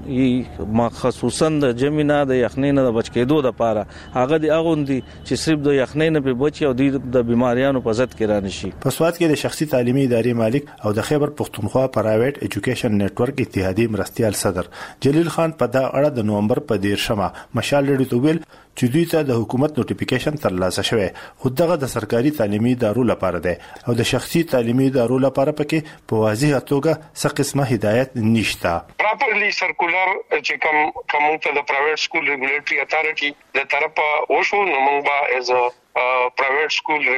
خصوصا د جمینا د یخنینه د بچ کېدو د پاره هغه دی اغوندي چې صرف د یخنینه په بچي او د بیماریانو په ضد کې رانه شي په سواد کې د شخصي تعلیمي ادارې مالک او د خیبر پختونخوا پرایویټ ایجوکیشن نتورک اتحادیې مرستيال صدر جلیل خان په دا اړه د نومبر په 13 مشال لري تویل چې دوی ته د حکومت نوټیفیکیشن ترلاسه شوه خو دغه د سرکاري تعلیمي ادارو لپاره ده او د شخصي تعلیمي ادارو لپاره پکې په واضح توګه څه قسمه هدایت نشته پراپرلی سرکولر چې کوم ته د پرایویټ سکول ریګولیټری اتارټي د طرفه وشو نو موږ به از private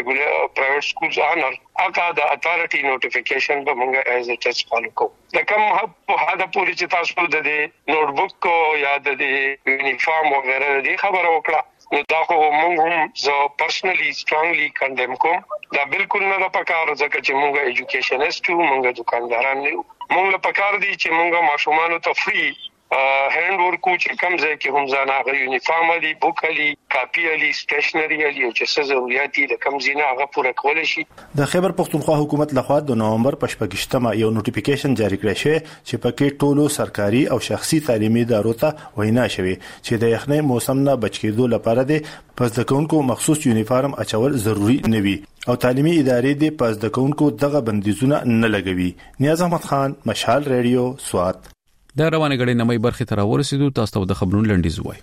schools honor اګه د اتارټي نوټیفیکیشن به موږ ایز ا ټچ فالو کوو د کوم هدا پوری چې تاسو د نوټ بک یا د یونیفارم وغیرہ د خبره وکړه نو دا خو موږ هم زه پرسنلی سترونګلی کندم کوم دا بالکل نه پکاره ځکه چې موږ ایجوکیشنست یو موږ دکانداران نه یو موږ له پکار دي چې موږ ماشومان ته فری هند ورکو چې کوم ځای کې هم ځان هغه یونیفارم دي بوکلي کاپی علي سټیشنری علي او چې څه ضرورت دي د کوم ځای هغه پوره کول شي. د خیبر پختونخوا حکومت لخوا د نومبر په 28مه یو نوټیفیکیشن جاری کړی شوی چې پکې ټولو سرکاري او شخصي تعلیمي ادارو ته وینا شوی چې د یخنۍ موسم نه بچ کېدو لپاره د پس د کونکو مخصوص یونیفارم اچول ضروری نه وي او تعلیمي ادارې د پس د کونکو دغه بندیزونه نه لګوي. نیاز احمد خان، مشال ریډیو، سوات. د روانه غړي نمای برخه تر ورسېدو تاسو ته د خبرونو لنډیز وای.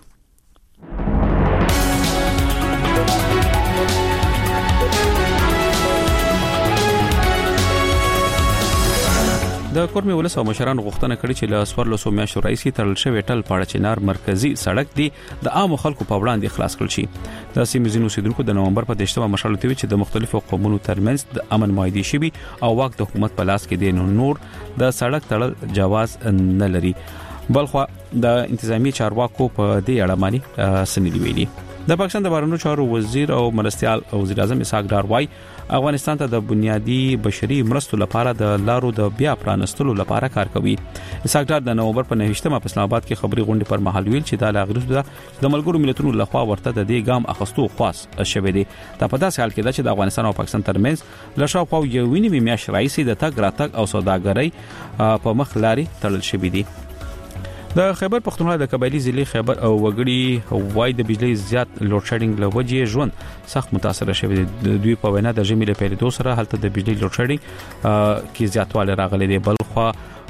د کورمي ولس او مشران غوښتنه کړې چې له سوارلسو میاشتو راځي ترل شوی ټل پاړه چنار مرکزی سړک دی د عام خلکو په وړاندې خلاص کړل شي. د سیمزینو سیدونکو د نومبر په 18مه مشال ته چې د مختلفو قومونو ترمنځ د امن معاهده شوی او واک د حکومت په لاس کې دی نور د سړک تړل جواز نه لري. بلخو د انتظامی چارواکو په دې اړه باندې سنلي ویلي. د پاکستان د بهرنیو چارو وزیر او مرستيال وزیر اعظم اسحاق ډار وايي افغانستان ته د بنیادی بشري مرستو لپاره د لارو د بیا پرانستلو لپاره کار کوي. اسحاق ډار د نومبر په 19مه په اسلام آباد کې خبري غونډه پر مهال ویل چې د لاغرسو د ملګرو ملتونو لخوا ورته د دې ګام اخستو خاص شوه دي. دا په داسې حال کې چې د افغانستان او پاکستان ترمنځ لښاو په یو ویني میاش رئیس د تګ راتګ او سوداګرۍ په مخ لاري تړل شوې دي. د خیبر پختونخوا د قبایلی ضلع خیبر او وګړي وای د بجلی زیات لوډ شیډینګ لوجې ژوند سخت متاثر شوی دی. دوی په وینا د ژمي له پیلېدو سره هلته د بجلی لوډ شیډینګ کې زیاتوالی راغلی دی. بلخو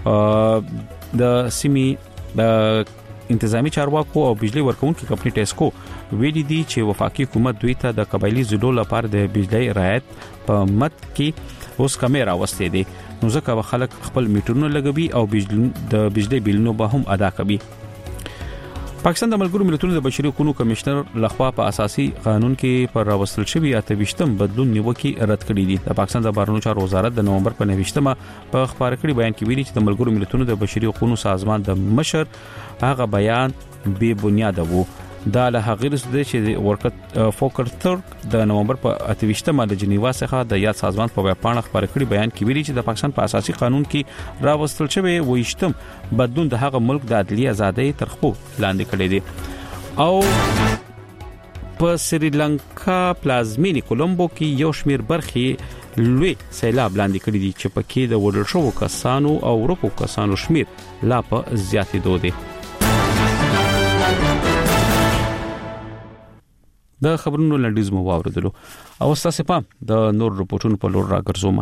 د سیمي د انتظامی چارواکو او بجلی ورکونکو کمپنی ټیسکو ویلي دي چې وفاقي حکومت دوی ته د قبایلی ضلعو لپاره د بجلی رعایت په مت کې اوس کمیرا واستې دي نو ځکه خلک خپل میټرونه لګوي او د بجلی بیلونو به هم ادا کوي. پاکستان د ملګرو ملتونو د بشري حقوقو کمشنر لخوا په اساسي قانون کې پر راوستل شوی 28م بدلون نیوکي رد کړی دي. د پاکستان د بهرنیو چارو وزارت د نومبر په 19مه په خبر کړي بیان کې ویلي چې د ملګرو ملتونو د بشري حقوقو سازمان د مشر هغه بیان بے بنیاد وو. دا له هغه رسېده چې ورکت فوکر ترک د نومبر په 28مه د جنیوا څخه د یاد سازمان په ویبپاڼه خبر کړي بیان کې ویلي چې د پاکستان په اساسي قانون کې راوستل شوی 28م بدلون د هغه ملک د عدلي ازادۍ تر خپو لاندې کړی دی. او په سریلانکا پلازمینی کولمبو کې یو شمیر برخې لوی سیلاب لاندې کړی دي چې پکې د وډل شو کسانو او ورکو کسانو شمیر لا په زیاتېدو دی. د خبرونو لنډیز مو واوریدلو او تاسو په د نور رپورټونو په لور راګرځوم.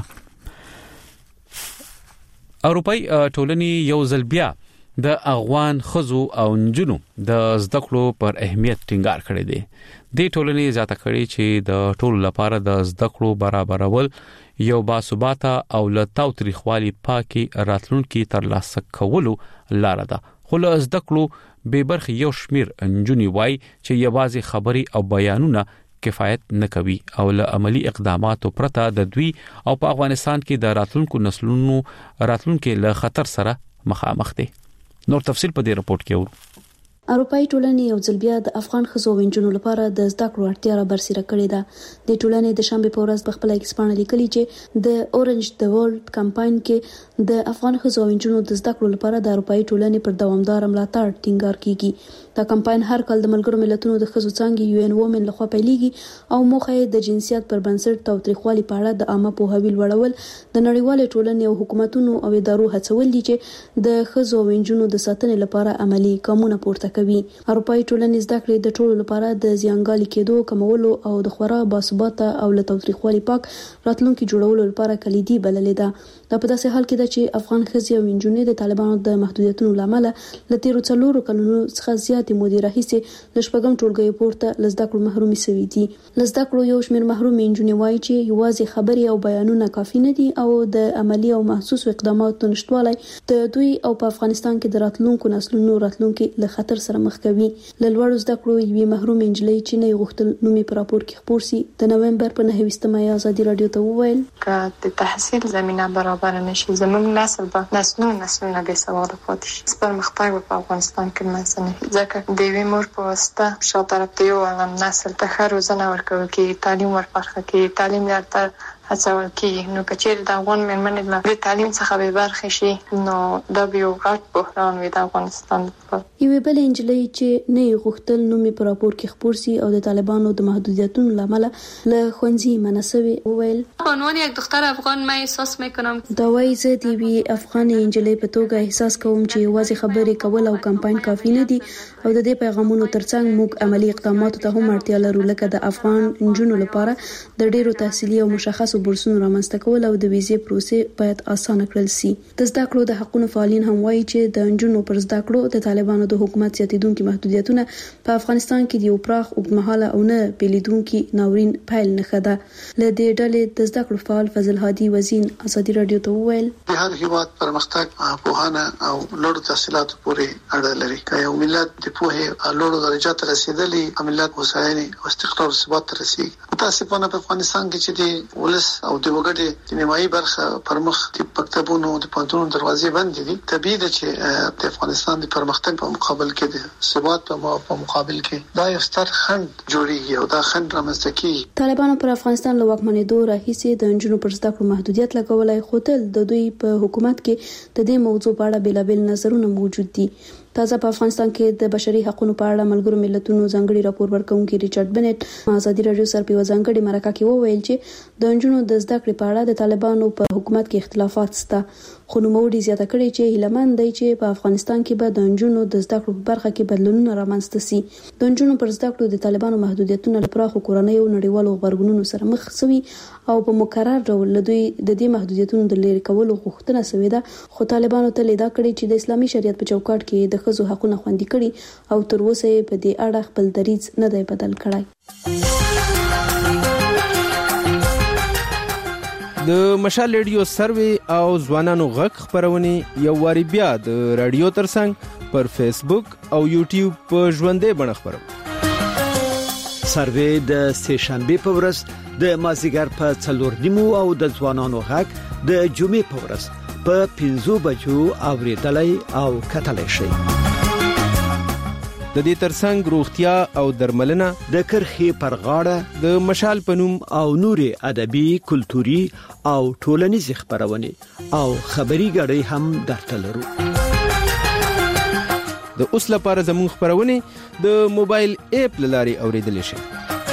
اروپای ټولنې یو ځل بیا د افغان خزو او نجونو د زده کړو پر اهمیت ټینګار کړی دی. د ټولنې زیاته کړی چې د ټولو لپاره د زده کړو برابرول یو باثباته او له تاوتریخوالي پاکي راتلونکي ترلاسه کولو لار ده. خو له زده کړو به برخه یو شمیر انجونی وای چې یوازې خبري او بیانونه کفایت نه کوي او له عملی اقداماتو پرته د دوی او په افغانستان کې د راتلونکو نسلونو راتلونکو له خطر سره مخامخ دي. نور تفصيل په دې رپورت کې ورو. اروپای ټولنې یو ځل بیا د افغان ښځو او نجونو لپاره د زده کړو اړتیا را برسېره کړې ده. د ټولنې د شنبه په ورځ په خپل ایکسپانه لیکلي چې د اورنج د ورلد کمپاین کې د افغان ښځو او نجونو د زده کړو لپاره د اروپای ټولنې پر دوامدار ملاتړ ټینګار کیږي. دا کمپاین هر کال د ملګرو ملتونو د ښځو څنګه UN وومن لخوا پیلېږي او موخه یې د جنسیت پر بنسټ تاوتریخوالي په اړه د عامه پوهاوی لوړول، د نړیوال ټولنې او حکومتونو او ادارو هڅول دي چې د ښځو او نجونو د ساتنې لپاره عملی ګامونه پورته کوي. اروپای ټولنې زده کړې د ټولو لپاره د زیانګالي کېدو کمولو او د خورا باثباته او له تاوتریخوالي پاک راتلونکي جوړولو لپاره کلیدي بللې ده. دا په داسې حال کې ده چې افغان ښځې او نجونې د طالبانو د محدودیتونو لامل له تیرو 4 کلونو څخه زیاتې مودې راهیسې له شپږم ټولګي پورته له زده کړو محرومي شوي دي. له زده کړو یو شمېر محرومې نجونې وایي چې یوازې خبرې او بیانونه کافي نه دي او د عملی او محسوسو اقداماتو نشټوالی د دوی او په افغانستان کې د راتلونکو نسلونو راتلونکي له خطر سره مخ کوي. له لوړو زده کړو یوې محرومې نجلۍ چې نه غوښتل نومې په راپور کې خپور سي د نومبر په 9مه ازادي رادیو ته وویل چې د تحصیل زمينه برابر نشي زموږ نسل به نسلونه بې سواده پاتې شي. پرمختګ په افغانستان کې ممکن نه ځکه ځکه د وی مور په واسطه شاو طرف ته یو نسل ته ښه روزنه ورکول کې تعلیم ورپخه کې تعلیم لرته هڅول کې نو کچېر د افغان مېرمنې د تعلیم څخه به برخه شي نو دا به یو غټ بحران وي د افغانستان په یوه بل انجلۍ چې نه غوښتل نو می پر راپور کې خبر سي او د طالبانو د محدودیتونو لامل له خوندزي منسوي وویل به عنوان یک دختر افغان من احساس میکنم دا وایي زه د وی افغان انجلۍ په توګه احساس کوم چې یوازې خبرې کول او کمپاین کافي نه دي او د دې پیغامونو ترڅنګ موږ عملی اقداماتو ته هم اړتیا لرو لکه د افغان جنونو لپاره د ډیرو تحصیلي او مشخصو بورسونو رامنځته کول او د ویزې پروسې باید اسانه کړل شي. د زده کړو د حقوقو فعالین هم وایي چې د جنونو پر زده کړو د طالبانو د حکومت زیاتیدونکو محدودیتونه په افغانستان کې د یو پراخ اوږدمهاله او نه بیلیدونکو ناورین پایل نه خده. له دې ډلې د زده کړو فعال فضل هادي وزین ازادي رادیو ته وویل د هر هیواد پرمختګ په هانه او لوړ تحصیلاتو پورې اړه لري. که یو ملت د پوهې لوړ درجات رسیدلی ملت هوساینه او استقرار او ثبات ته رسیږي. متاسفانه په افغانستان کې چې د ولس او د وګړي د نیمایي برخه پرمخ د مکتبونو د پوهنتونونو دروازې بند دي. طبيعي ده چې د افغانستان د پرمختګ په مقابل کې د ثبات په مقابل کې دا یو ستر خنډ جوړیږي او دا خنډ رامنځته کیږي. طالبانو پر افغانستان له واکمنېدو راهیسې د انجونو پر زده کړو محدودیت لګولای خو تل د دوی په حکومت کې د دې موضوع په اړه بیلابل نظرونه موجود دي. تازه په افغانستان کې د بشري حقوقو په اړه ملګرو ملتونو ځانګړي راپور ورکونکي ریچارډ بنټ ازادي رادیو سره په ځانګړي مرکه کې وویل چې د انجونو د زده کړې په اړه د طالبانو په حکومت کې اختلافات شته. خو نوموړي زیاته کړې چې هیلمن دی چې په افغانستان کې به د انجونو د زده کړو په برخه کې بدلونونه رامنځته شي. د انجونو پر زده کړو د طالبانو محدودیتونه لپاره کورنۍ او نړیوالو غبرګونونو سره مخ شوي او په مکرر ډول دوی د دې محدودیتونو د لری کولو غوښتنه شوې ده. خو طالبانو ته لیدا کړی چې د اسلامي شریعت په چوکاټ کې د ښځو حقوقونه خوندي کړي او تر اوسه په دې اړه خپل دریځ نه دی بدل کړی. د مشال ریډیو سروي او ځوانانو غږ خبرونه یو واری بیا د رادیو ترڅنګ پر فیسبوک او یوټیوب په ژوندې بڼه خبرو. سروي د سهشنبه په ورځ د مازیګر په 4:30 او د ځوانانو غږ د جمعې په ورځ په 5 بجو اوریدلای او کتلای شي. د دې ترڅنګ روغتیا او درملنه د کرخي پر غاړه د مشال پنوم او نوري ادبي کلتوري او ټولنیز خبرونه او خبري غړي هم درته لرو. د اوس لپاره زموږ خبرونه د موبایل اپ لاري اوریدل شي.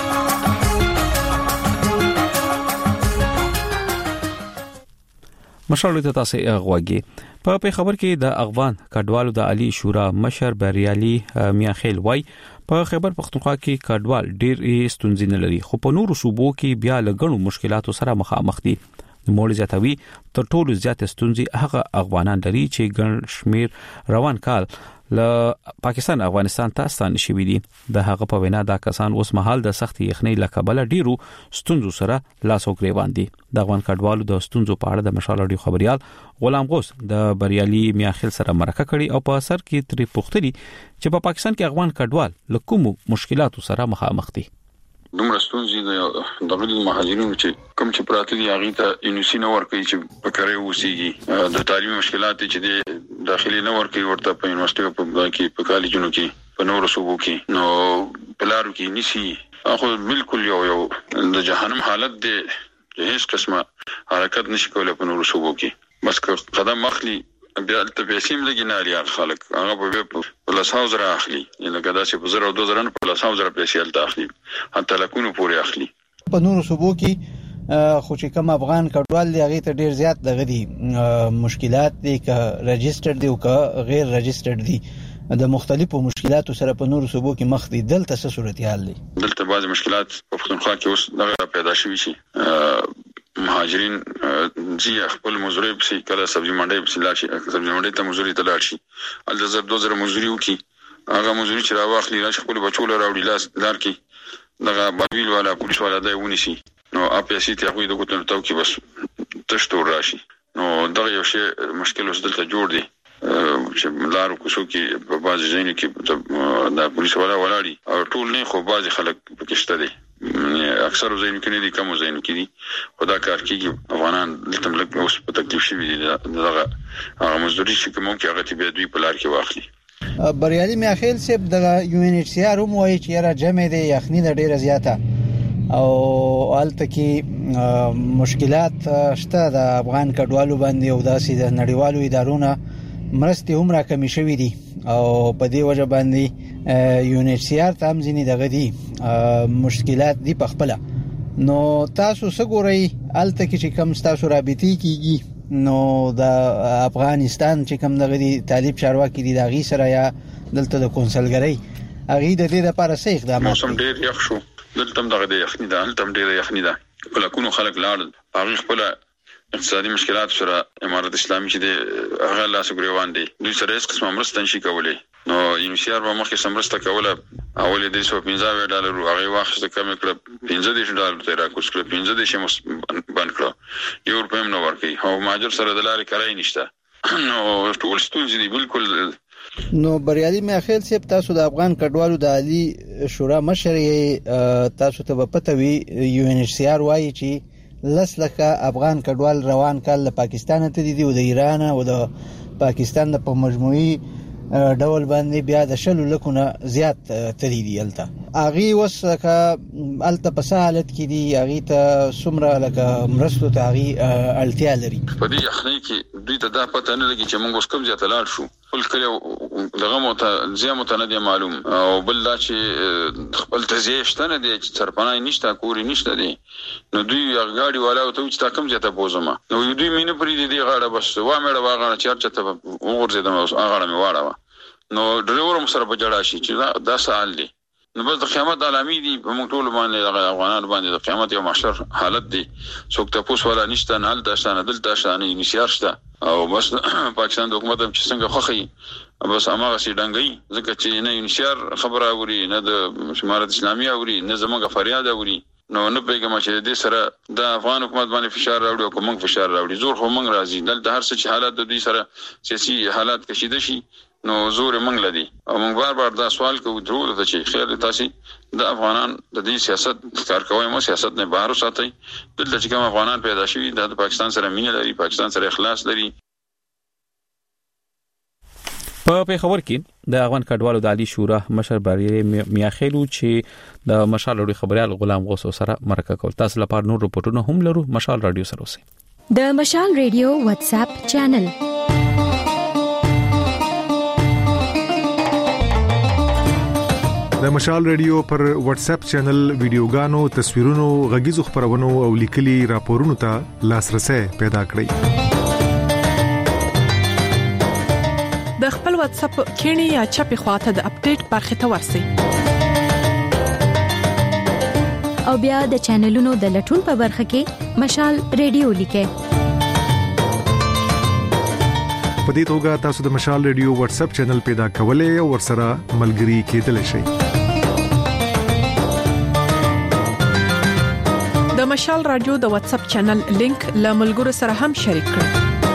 مشال ته تاسو غواګي په خبر کې د افغان کډوالو د علي شورا مشر بریالي میاخیل وای په خیبر پختونخوا کې کډوال ډیر ستونزې نه لري خو په نورو صوبو کې بیا لګڼو مشکلاتو سره مخامخ دي. نوموړي زیاتوي تر ټولو زیات ستونزې هغه افغانان لري چې ګڼ شمیر روان کال له پاکستان افغانستان ته ستانه شوي دي. د هغه په وینا دا کسان اوس مهال د سخت یخنۍ لکبل ډیرو ستونزو سره لاس او ګریوان دي. د افغان کډوالو د ستونزو په اړه د مشال اړیو خبريال غلام غوث د بریالي میاخیل سره مرکه کړي او په اثر کې تری پوښتني چې په پاکستان کې افغان کډوال له کومو مشکلاتو سره مخامخ دي. دومره ستونزې د غړي مهاجرینو چې کوم چې پراته دي هغه ته یونیورسيټي نه ورکوي چې په کاري وسیږي د تعلیمي مشکلات چې د داخلي نه ورکوي ورته په یونیورسيټي په کالجونو کې په نورو صوبو کې نو پلارو کې نشي اخو بالکل یو د جهنم حالت دی هیڅ قسمه حرکت نشي کولای په نورو صوبو کې بس قدم اخلي بیا ته پیسې ملګي نه لري خلک هغه په لاساوز را اخلي لکه دا چې په 0 او 2000 نه په لاساوز را پیسې الته اخلي حتی لکونو پورې اخلي. په نورو صوبو کې خو چې کوم افغان کډوال دی هغه ته ډیر زیات دغه دي مشکلات دي که رجستر دي او که غیر رجستر دي د مختلفو مشکلاتو سره په نورو صوبو کې مخ دي. دلته څه صورتحال دي؟ دلته بعض مشکلات په پښتونخوا کې اوس دغه پیدا شوي شي مهاجرین جی خپل مزوري په کله سبزی منډي په لاړ شي سبزی منډي ته مزوري ته لاړ شي ال 2000 مزوري وکي هغه مزوري چې راوخلی راځي خپل بچو راوړي لاس لار کې دغه بابیل والا پولیس والا دی ونی شي نو اپیسي ته خو د کوتل تاو کې بس تشتور راشي نو دغه یو شی مشکل اوس دلته جوړ دی چې لارو کوڅو کې په باز ځینې کې د پولیس والا ولاړي او ټول نه خو باز خلک پکشته دي اکثر ځینې کې نه دي کوم ځینې کې دي خدا کار کوي افغانان دلته ملک اوس په تکلیف شي دي دغه هغه مزدوري چې کوم کې هغه ته به دوی په لار کې واخلي بریالي میاخیل صاحب د یو ان ایچ سی آر هم وایي چې را جمع دي یخني د ډیره زیاته او الته کې مشکلات شته د افغان کډوالو باندې او داسې د نړیوالو ادارونو مرستې هم راکمې شوې دي او په دې وجه باندې یو ان ایچ سی آر ته هم ځینې دغه دي مشکلات دي په خپل. نو تاسو څه ګورئ الته کې چې کوم تاسو رابطې کیږي نو د افغانستان چې کوم دغه دي طالب چارواکي دي دغه سره یا دلته د کونسلګری هغه د دې لپاره څه اقدامات موسم ډیر یخ شو دلته دغه د یخني ده هلته ډیر یخني ده ولکونو خلک لاړ هغه خپل اقتصادي مشکلات سره امارت اسلامي چې د هغه لاس ګریوان دي دوی سره هیڅ قسمه مرسته نشي کولای. نو یونیسیار به مخکې سمرسته کوله اول د $115 هغه وخت کم کړ $15 ته راکوس کړ 15 باندې کړ یو روپیم نو ورکي او ماجر سره د لارې کرای نشته نو ټول ستونزې دي بالکل. نو بریالي میاخیل صاحب تاسو د افغان کډوالو د عالی شورا مشر تاسو ته پته وی یو ان ایچ سی آر وايي چې لسلکه افغان کډوال روان کال له پاکستان ته دي او د ایران او د پاکستان په مجموعي ډول باندې بیا د شلو لکونه زیات تدریدي الته اغي وسکه الته په حالت کې دي اغي ته سمره لکه مرستو ته اغي التیا لري په دې یخني کې دوی ته دا پته نه لګي چې موږ اوس کوم ځای ته لاړ شو خپل کله دغه زیامت نه دی معلوم او بل دا چې خپل تزیه شته نه دی چې سرپنای نشته کوري نشته دی نو دوی غاډي والا او ته چې تا کوم ځای ته بوزما نو دوی مینه پرې دي غاړه بس وا مېړه واغړه چرچته وګورځیدم اوس هغه مې واړه نو ډریور سره په جړا شي چې دا سوال دی نو بس د قیامت علامې دي په موږ ټول باندې د افغانانو باندې د قیامت یو محشر حالت دی څوک ته پوس ولا نشته نه دلته دلته شانه نشيار شته او بس پاکستان د حکومت هم چې څنګه خوخي بس هغه سي ډنګي ځکه چې نه نشيار خبره اوري نه د امارت اسلامي اوري نه زموږ فریاد اوري نو نه پیګم چې دې سره د افغان حکومت باندې فشار راوړي او کوم فشار راوړي زور خو موږ راځي دلته هر څه حالات د دې سره سیاسي حالات کشیده شي نو زور موږ لدی او موږ بار دا سوال کوو درو ته چې خیر تاسو د افغانان د دې سیاست کار کوي مو سیاست نه بهر وساتئ دلته چې کوم افغانان پیدا شوي د پاکستان سره مینه لري پاکستان سره اخلاص لري. په خبر کې د افغان کډوالو د عالی شورا مشر بریالي میاخیلو چې د مشال رادیو خبريال غلام غوث سره مرکه کول تاسو لپاره نور رپورټونه هم لرو مشال رادیو سره اوسئ. د مشال رادیو واتس اپ چینل د مشال رادیو پر واتس اپ چینل ویډیوګانو تصویرونو غږیزو خبرونو او لیکلي راپورونو ته لاسرسي پیدا کړئ. د خپل واتس اپ کینی یا چپی خواته د اپډیټ برخه ته ورسئ او بیا د چینلونو د لټون په برخه کې مشال رادیو لیکئ. په دې توګه تاسو د مشال رادیو واتس اپ چینل پیدا کولای او ورسره ملګري کېدلی شئ. د مشال رادیو د واتس اپ چینل لینک له ملګرو سره هم شریک کړئ.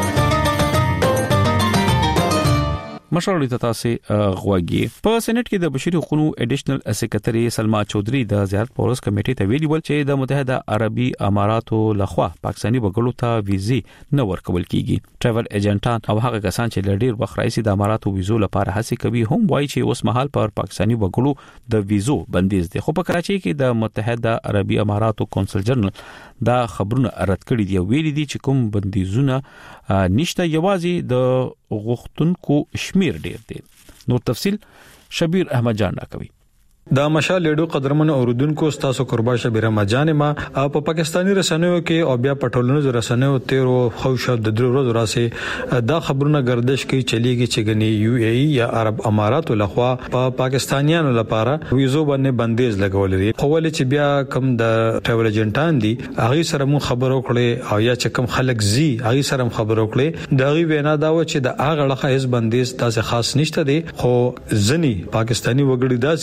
مشال تاسو غواګي په سېنات کې د بشري حقوقو اډیشنل سیکریټري سلما چودري د زیارت پولیس کمیټې ته ویلي ول چې د متحده عربي اماراتو لخوا پاکستاني وګړو ته ویزي نه ورکول کیږي. ټریول ایجنټان او هغه کسان چې لډیر وخت راځي د اماراتو ویزو لپاره هڅه کوي هم وایي چې اوس مهال پر پاکستاني وګړو د ویزو بندیز دي. خو په کراچي کې د متحده عربي اماراتو کونسل جنرال دا خبرونه رد کړي دي ویلي دي چې کوم بندیزونه نشته یوازې د غوښتونکو شمیر ډیر دي. نور تفصيل شبیر احمد جان راکوي. د مشال لیډو قدرمن اوردونکو تاسو قربا شبیر احمد جان ما په پاکستانی رسنیو کې او بیا پټولونو رسنیو 13 خوشب د درو ورځې راسه دا خبرونه گردش کوي چلیږي چې غني یو ای ای یا عرب اماراتو لخوا په پاکستانیانو لپاره ویزو باندې بندیز لګول لري. خو ولې چې بیا کم د ټریول ایجنټان دي هغه سره مون خبرو کړي او یا چې کم خلک زی هغه سره خبرو کړي دا غي وینا دا و چې د هغه لخوا هیڅ بندیز تاسو خاص نشته دي. خو ځنی پاکستانی وګړي دا سری چلته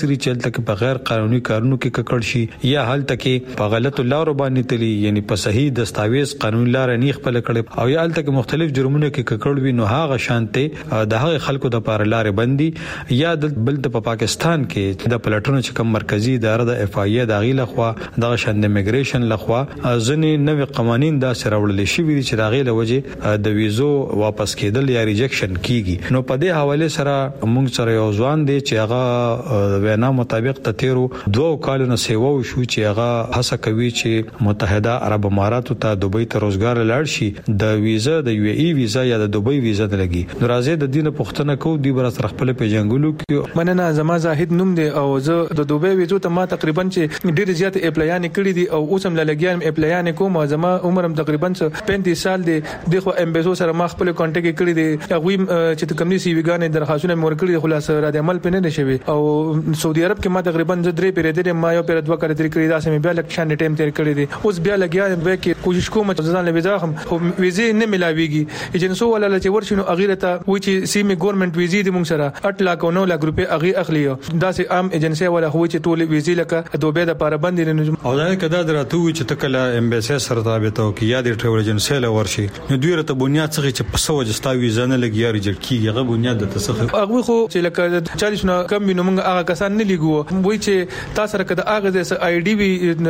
حالت کې په غیر قانوني کارونو کې ککړ شي یا حالت کې په غلطو لارو باندې تلي یعنی په صحیح دستاویز قانوني لار نه خپل کړي او یا حالت کې مختلف جرمونه کې ککړ وي نو هغه شانته د هغه خلکو د پاره لارې بندي یا د بل د پاکستان کې د پلاتونو چې کوم مرکزی اداره د اف ای د غیله خو د شند ایمیګریشن لخوا ځنې نوې قوانين دا سره وړل شي چې د غیله وجه د ویزو واپس کېدل یا ریجکشن کیږي نو په دې حواله سره موږ سره یو ځوان دی چې هغه وینا مطابق ته تیرو 2 کالونو سیوا شو چې هغه هڅه کوي چې متحده عرب اماراتو ته دوبۍ ته روزګار لاړ شي د ویزا د یو ای ویزا یا د دوبۍ ویزا نه لګي درازه د دینه پښتنه کو دی بر سره خپل پیژنګلو کې مننه زما زاهد نوم دی او زه د دوبۍ ویزو ته ما تقریبا چې ډیر زیات اپلایان کړی دي او اوس هم لګیان اپلایان کوم زما عمرم تقریبا 35 سال دی دغه امبیزو سره ما خپل کانټیکټ کړی دی هغه چې کوم سی ویګانې درخواستونه مور کړی خلاص را د عمل پنه نشوي او سعودي عرب کې ما تقریبا 3 پیریډ ما یو پیر 2 کړی دا سمې بیا لک شان ټیم تیر کړی دي اوس بیا لګیا به کې کوشش کوم چې ځان له ویزا هم ویزې نه ملاويږي ایجنسو ولا چې ورشنو اغیره ته و چې سیمه ګورنمنت ویزې د مونږ سره 8 لک او 9 لک روپے اغي اخلي دا سي عام ایجنسي ولا هو چې ټول ویزې لکه دوبه د پاره باندې نه او دا کدا درته و چې تکله امبیسي سره تابعته کې یا د ټریول ایجنسي له ورشي نو دوی رته بنیاد څخه چې په سوجه ستا ویزا نه لګي ریجکټ کیږي هغه بنیاد د تسخ هغه خو چې لکه 40 نو کم نو مونږ هغه کسان نه لګو وای چې تاسو سره کده هغه د آی ډی وی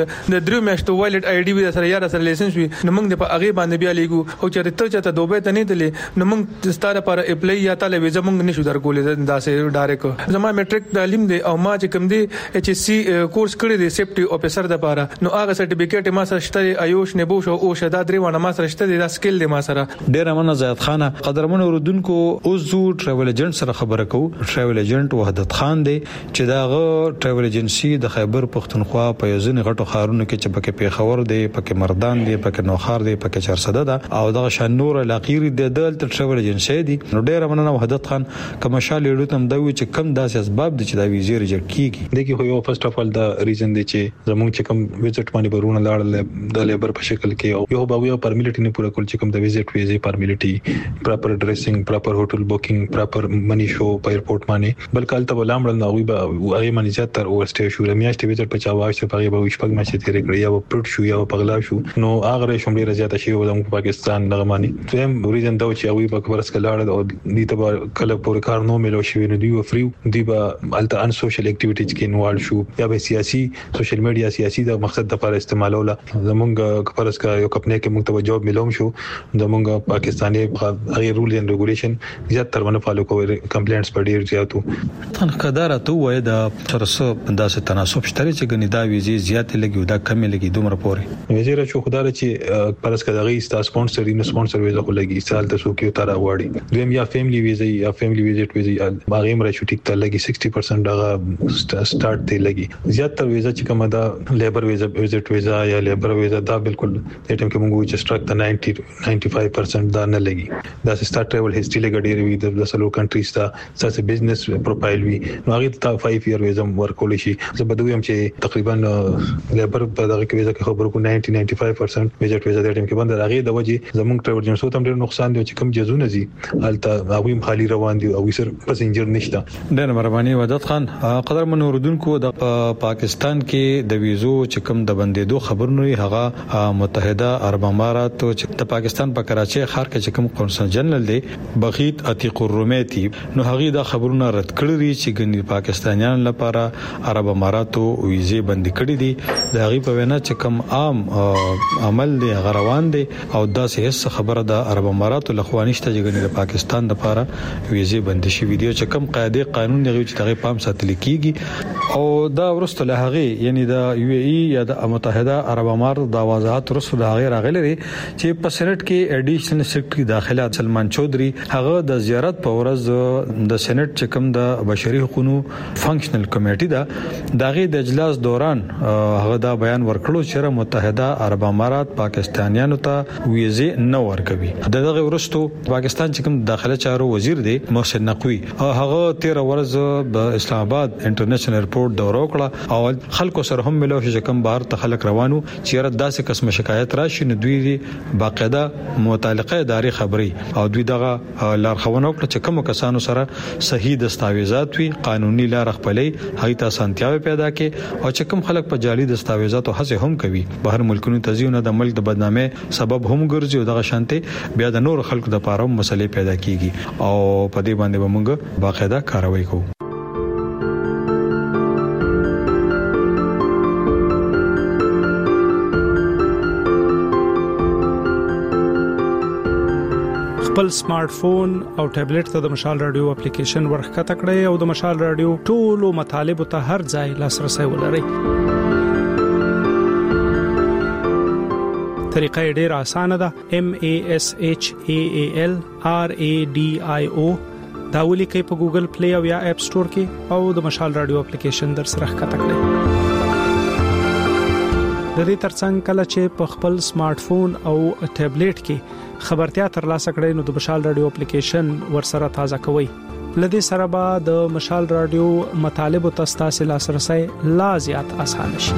د درو میاشتو وایلټ آی ډی وی سره یا سره لایسنس وي نو موږ د په هغه باندې بیا لیکو او چې ته چاته دوبه ته نه دلی نو موږ ستاره پر اپلای یا تعالی ویزا موږ نشو درکولې داسې ډایرکټ زما میټریک تعلیم دی او ما چې کوم دی ایچ اس سی کورس کړی دی سیفټي افیسر د پاره نو هغه سرټیفیکټ ما سره شته ایوش نه بوش او شدا درې ونه ما سره شته دا سکل دی ما سره ډیر مننه زیات خان قدرمن اوردونکو اوس زو ټریول ایجنټ سره خبره کو ټریول ایجنټ وحدت خان دی چې داغه ټریول ایجنسی د خیبر پختونخوا په یوزن غټو خارونو کې چې پکې پیښور دی پکې مردان دی پکې نوخار دی پکې چارسده ده او دغه شنور علاقیر د دلته ټریول ایجنسی دی نو ډیر مننه وحدت خان کوم شال یړو تم دا وی چې کم داسې اسباب دي چې دا ویزه ریجکټ کیږي دغه خو یو فرست اف ال دا ریزن دی چې زموږ چې کوم ویزټ باندې برونه لاړل د لیبر په شکل کې یو به یو پرمیلیټی نه پوره کول چې کوم د ویزټ ویزه پرمیلیټی پراپر ډریسینګ پراپر هوټل بوکینګ پراپر منی شو په ایرپورټ باندې بلکې الته ولامړل نو به هغه باندې زیات تر اوورسټي شو میاشتې ویزټ په چا واشه په هغه به شپږ میاشتې تیرې کړې یا پروت شو یا په غلا شو نو هغه شومړي زیات شي ولهم پاکستان لغمانی زم ریزن دا چې هغه په خبرس کلاړ او دې ته کله پورې کار نو ملو شي نو دی فری دی به الته ان سوشل اکټیویټیز کې انوالو شو یا به سیاسي سوشل میډیا سیاسي د مقصد د لپاره استعمالوله زمونږ خبرس کا یو کمپنی کې موږ ته جواب ملوم شو زمونږ پاکستاني غیر رول اند ریګولیشن زیات تر ونه فالو کوي کمپلینټس په ډیر زیاتو تنقدار ته وای دا ترسه داسې تناسب شته چې غنی دا ویزې زیات لګي دا کم لګي دومره پوري وزیر شو خدای چې پرس کداغي ستا سپانسر ان سپانسر ویزا خو لګي سال تاسو کې تر واړي دویم یا فیملی ویزا یا فیملی ویزټ ویزا باغې مر شو ټیک ته لګي 60% دغه سٹارټ ته لګي زیات تر ویزا چې کومه دا لیبر ویزا ویزټ ویزا یا لیبر ویزا دا بالکل د ټیم کې موږ چې سٹرک ته 95% دا نه لګي دا سٹارټ ټریول هیستوري لګړي وي د سلو کنټریز ته ساسه بزنس پروفایل وي نو هغه ته 5 ایئر ویزا ورکول شي زه بدویم چې تقریبا لیبر په دغه کې ویزا کې خبرو کو 90-95% ویزټ ویزا د ټیم کې باندې راغی د وجه زموږ ټریول ایجنسو ته ډېر نقصان دی چې کوم جزونه زی الته هغه خالی روان دي او سر پسنجر نشته ډېر مهرباني وحدت خان قدر من اوردونکو د پاکستان کې د ویزو چې کوم د بندیدو خبرونه هغه متحده عرب امارات چې د پاکستان په کراچي ښار کې چې کوم قونسل جنرال دی بخیت عتیق الرومیتی نو هغه د خبرونه رد کړی چې ګنې پاکستانیان لپاره عرب اماراتو ویزه بند کړی دي د هغه په وینا چې کوم عام عمل دی غروان دی او دا هیڅ خبره د عرب اماراتو لخوانشته چې ګنې د پاکستان لپاره ویزه بند شي ویډیو چې کوم قاعده قانون دی چې دغه پام ساتل کیږي او دا ورسته له هغه یعنی د یو ای یا د متحده عرب امارات د وضاحت ورسته د هغه راغلي چې په سېنات کې اډیشنل سیکریټری داخله سلمان چودري هغه د زیارت په ورځ د سېنات چې کوم د بشري حقوقو فنکشنل کمیټې دا دغه د اجلاس دوران هغه دا بیان ورکړو چې متحده عرب امارات پاکستانیانو ته ویزه نه ورکوي دغه ورستو پاکستان چې کوم داخله چارو وزیر دی محسن نقوی هغه 13 ورځ د اسلام آباد انټرنیشنل ایرپورټ دورو کړه او خلکو سره هم ملو چې کوم بهر ته خلک روانو چې رد داسې قسم شکایت راشي نو دوی باقاعده متعلقه ادارې خبري او دوی دغه لارښوونه وکړه چې کوم کسانو سره صحیح دستاویزات وي قانوني لار خپلې هغه ته سنتیاوي پیدا کړي او چې کوم خلک په جعلي دستاویزاتو هڅه هم کوي بهر ملکونو تزیونه د ملک د بدنامي سبب هم ګرځي او دغه شانته بیا د نور خلکو د پاره مسلې پیدا کیږي او په دې باندې موږ باقاعده کاروایی کوو. خپل سمارټ فون او ټابلیټ ته د مشال رادیو اپلیکیشن ورخکته کړئ او د مشال رادیو ټولو مطالب ته هر ځای لاسرسي ولرئ. طریقه ډیره اسانه ده. MASHAALRADIO دا ولیکئ په ګوګل پلی او یا اپ سٹور کې او د مشال رادیو اپلیکیشن در سره ښکته کړئ. د دې ترڅنګ کله چې په خپل سمارټ فون او ټابلیټ کې خبرتیا ترلاسه کړئ نو د مشال رادیو اپلیکیشن ورسره تازه کوئ. لدې سره به د مشال رادیو مطالب او تاسو لاسرسي لا زیات اسانه شي.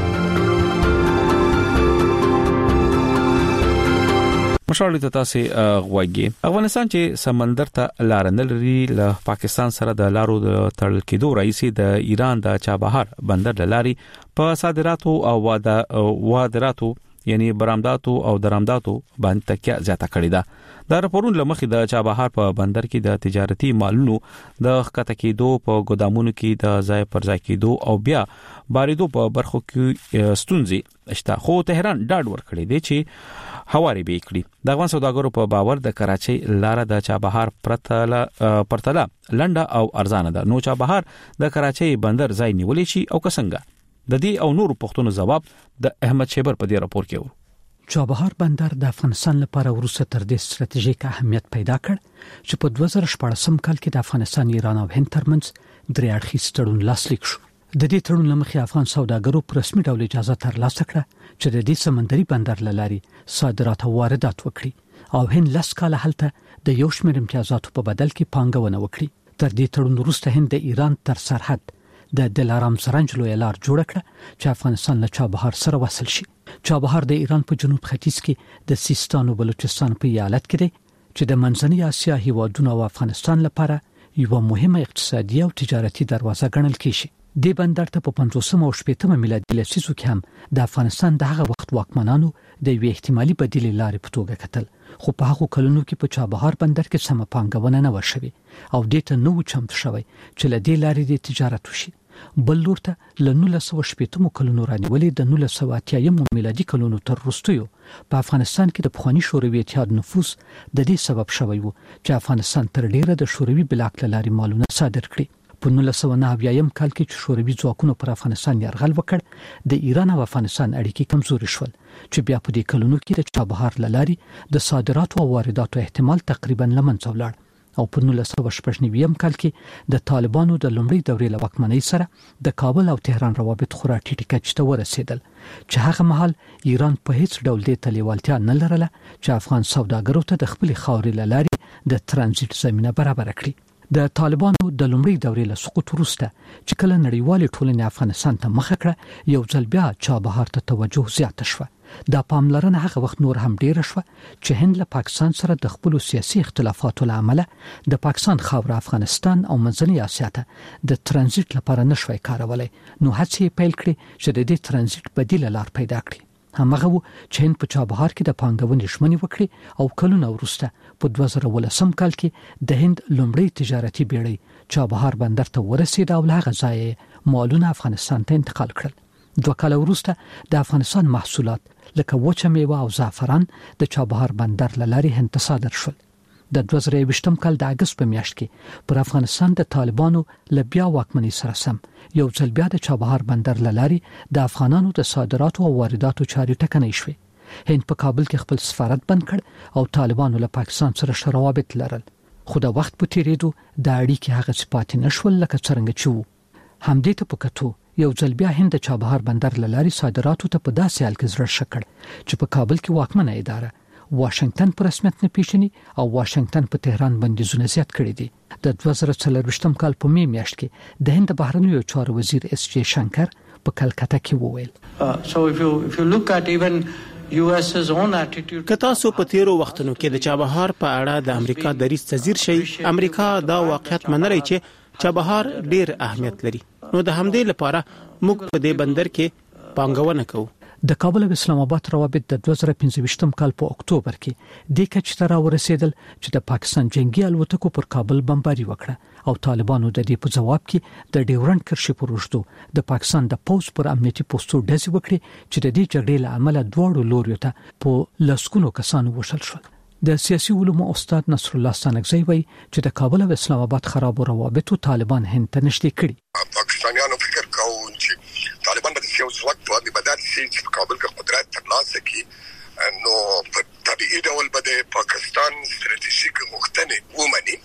مشال ته تاسو غوږی افغانستان چې سمندر ته لار نه لري له پاکستان سره د لارو د تړل کېدو رئیسي د ایران د چابهار بندر لاري په صادراتو او وارداتو یعنی برآمداتو او درآمداتو باندې تکیه زیاته کړې ده. دا راپورونه لمخې د چابهار په بندر کې د تجارتي مالونو د ښکته کېدو په ګودامونو کې د ځای پر ځای کېدو او بیا باریدو په برخو کې ستونزې شته. خو تهران ډاډ ورکړی دی چې هواري به کړی. د افغان سوداګرو په باور د کراچۍ لار د چابهار پرتله لنډه او ارزانه ده. نو چابهار د کراچۍ بندر ځای نیولې شي او څنګه د دې او نورو پښتنو جواب د احمد شیبر په دې راپور کې و. چابهار بندر د افغانستان لپاره وروسته تر دې ستراتیژیک اهمیت پیدا کړ چې په 2014 کال کې د افغانستان، ایران او هند ترمنځ درې اړخیز تړون لاسلیک شو. د دې تړون لمخې افغان سوداګرو په رسمي ډول اجازه ترلاسه کړه چې د دې سمندري بندر لاري صادرات او واردات وکړي او هند لس کاله هلته د یو شمېر امتیازاتو په بدل کې پانګونه وکړي. تر دې تړون وروسته هند د ایران تر سرحد د دلارام زرنج لوی لار جوړ کړ چې افغانستان له چابهار سره وصل شي. چابهار د ایران په جنوب ختیځ کې د سیستان او بلوچستان په ایالت کې دی چې د منځنۍ اسیا هیوادونو او افغانستان لپاره یو مهمه اقتصادي او تجارتي دروازه ګڼل کیږي. د بندر ته په 50 او 80 میلادي لسیزو کې هم د افغانستان دغه وخت واکمنانو د یو احتمالي بدیل لارې په توګه کتل، خو په هغه کلونو کې په چابهار بندر کې سم پانګونه نه وشوي او د ته نو چمت شوی چې له دې لارې د تجارت وشي. بل لور ته ل 1980 کلونو رانیولې د 1980 میلادي کلونو تر وروستیو په افغانستان کې د پخوانی شوروي اتحاد نفوذ د دې سبب شوی وو چې افغانستان تر ډیره د شوروي بلاک لارې مالونه صادر کړي. په 1990 کال کې چې شوروي ځواکونو پر افغانستان یرغل وکړ د ایران او افغانستان اړیکې کمزوري شول چې بیا په دې کلونو کې د چابهار لارې د صادراتو او وارداتو احتمال تقریبا لمنځه ولاړ او په 1999 کال کې د طالبانو د لومړۍ دورې له واکمنۍ سره د کابل او تهران روابط خورا ټیټ کچ ته ورسېدل چې هغه مهال ایران په هیڅ ډول د تلیوالتیا نه لرله چې افغان سوداګرو ته د خپل خاورې لارې د ترانزیت زمينه برابر کړي. د طالبانو د لومړۍ دورې له سقوط وروسته چې کله نړیوال ټولنې افغانستان ته مخه کړه یو ځل بیا چابهار ته توجه زیاته شوه. دا پاملرنه هغه وخت نور هم ډیره شوه چې هند له پاکستان سره د خپل سیاسي اختلافاتو له امله د پاکستان خاور افغانستان او منځنۍ اسیا ته د ترانزیت لپاره نشوي کارولای، نو هڅې پیل کړې چې د دې ترانزیت بدیل لار پیدا کړي. همغه چې هند په چابهار کې د پانګونې ژمنې وکړي او کلونه وروسته په 2018 کال کې د هند لومړی تجارتي بیړۍ چابهار بندر ته ورسېد او له هغه ځایه مالونه افغانستان ته انتقال کړل. 2 کال وروسته د افغانستان محصولات لکه وچه میوه او زعفران د چابهار بندر لارې هند ته صادر شول. د 2020 کال د اگست په میاشت کې پر افغانستان د طالبانو لبیا واکمنۍ سره سم یو ځل بیا د چابهار بندر لارې د افغانانو د صادراتو او وارداتو چارې ټکنۍ شوې. هند په کابل کې خپل سفارت بند کړ او طالبانو له پاکستان سره روابط لرل، خو د وخت په تیریدو د اړیکې هغه صفات نشول لکه څنګه چې وو. همدې ته په کتو یو ځل بیا هند د چابهار بندر لارې صادراتو ته په داسې حال کې زړه شکړ چې په کابل کې واکمنه اداره واشنگټن په رسمیت نه پیژني او واشنگټن په تهران بندیزونه زیات کړی دي. د 2024 کال په می میاشت کې د هند بهرنیو چارو وزیر اس جی شنکر په کلکته کې وویل که تاسو په تیرو وختونو کې د چابهار په اړه د امریکا دریځ تزیر شي، امریکا دا واقعیت منلای چې چابهار ډیر اهمیت لري. نو د همدې لپاره موږ په دې بندر کې پانګونه کوو. د کابل او اسلام آباد روابط د 2015م کال په اکتوبر کې د کچ تر ورسېدل چې د پاکستان جنگي الوتکو پر کابل بمباري وکړه او طالبانو د دې په جواب کې د ډیورنډ کرښې پروژدو د پاکستان د پوز پر امنیتي پوسټو ډزې وکړي چې د دې جګړې له امله دواړو لوريو ته په لسکونو کسانو وشل شول. د سیاسي علومو استاد نصر الله ستانکزی وایي چې د کابل او اسلام آباد خراب روابطو طالبان هند ته نږدې کړي. پاکستانیانو فکر کوي چې طالبان به یو ځواک په بدل شي چې کابل کې قدرت ترلاسه کړي، نو په طبيعي ډول به د پاکستان ستراتیژیک غوښتنې ومني.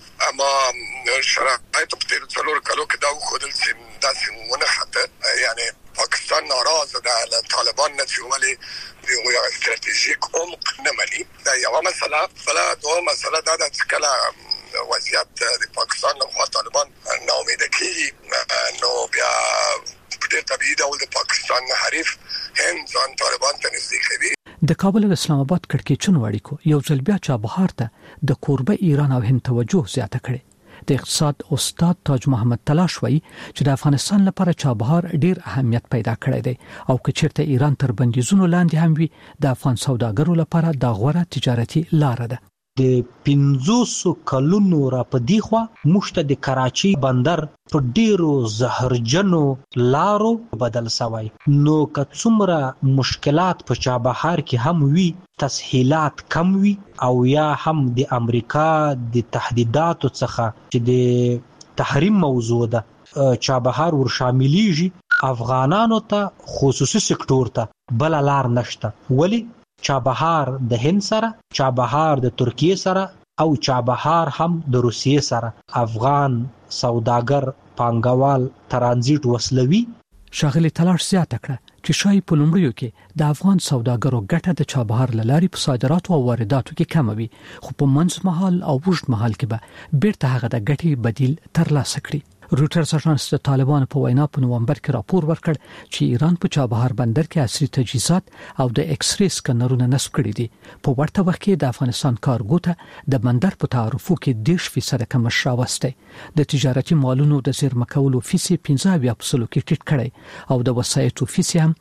اما شرایط په تیر څلور کالو کې دا وښودل چې داسې ونه خطه، یعنی پاکستان ناراضه ده له طالبان نه چې ولې یو ستراتیژیک عمق نه مني. دا یو مسله. بل دوه مسله دا ده چې کله وضعیت د پاکستان له طالبان ناامید کیږي، نو بیا په طبيعي ډول د پاکستان حریف هند ځان طالبان ته نږدې کوي. د کابل او اسلام آباد کړکېچونو اړیکو یو ځل بیا چابهار ته د کوربه ایران او هند توجه زیاته کړي. د اقتصاد استاد تاج محمد تلاش وایي چې د افغانستان لپاره چابهار ډیر اهمیت پیدا کړی دی او که چیرته ایران تر بندیزونو لاندې هم وي د افغان سوداګرو لپاره د غوړه تجارتي لار ده. د 500 کلونو را پدې خوا مشته د کراچي بندر په ډیرو زهرجنو لارو بدل شوی، نو که څومره مشکلات په چابهار کې هم وي، تسهیلات کم وي او یا هم د امریکا د تهدیداتو څخه چې د تحریم موضوع ده چابهار ور شاملېږي، افغانانو ته خصوصي سکتور ته بل لار نشته. ولی چابهار د هند سره، چابهار د ترکیه سره او چابهار هم د روسیې سره افغان سوداګر پانګوال ترانزیت وسلوي. شاغلي تلاش زیاته کړه چې شای په لومړیو کې د افغان سوداګرو ګټه د چابهار لاري په صادراتو او وارداتو کې کم وي، خو په منځ مهال او اوږد مهال کې به بیرته هغه د ګټې بدیل ترلاسه کړي. روټرز اژانس د طالبانو په وینا په نومبر کې راپور ورکړ چې ایران په چابهار بندر کې عصري تجهیزات او د ایکس ری سکنرونه نصب کړي دي. په ورته وخت کې د افغانستان کارګو ته د بندر په تعرفو کې 10% کمښت راوسته. د تجارتي مالونو د زیرمه کولو فیس 15% کې ټیټ کړي او د وسایتو فیس هم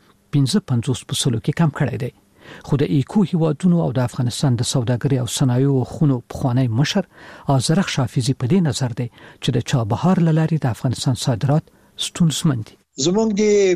15% کې کم کړي دي. خو د ایکو هیوادونو او د افغانستان د سوداګرۍ او صنایعو خونو پخوانی مشر آذرخ شافیزی په دې نظر دی چې د چابهار لاري د افغانستان صادرات ستونزمن دي. زمونږ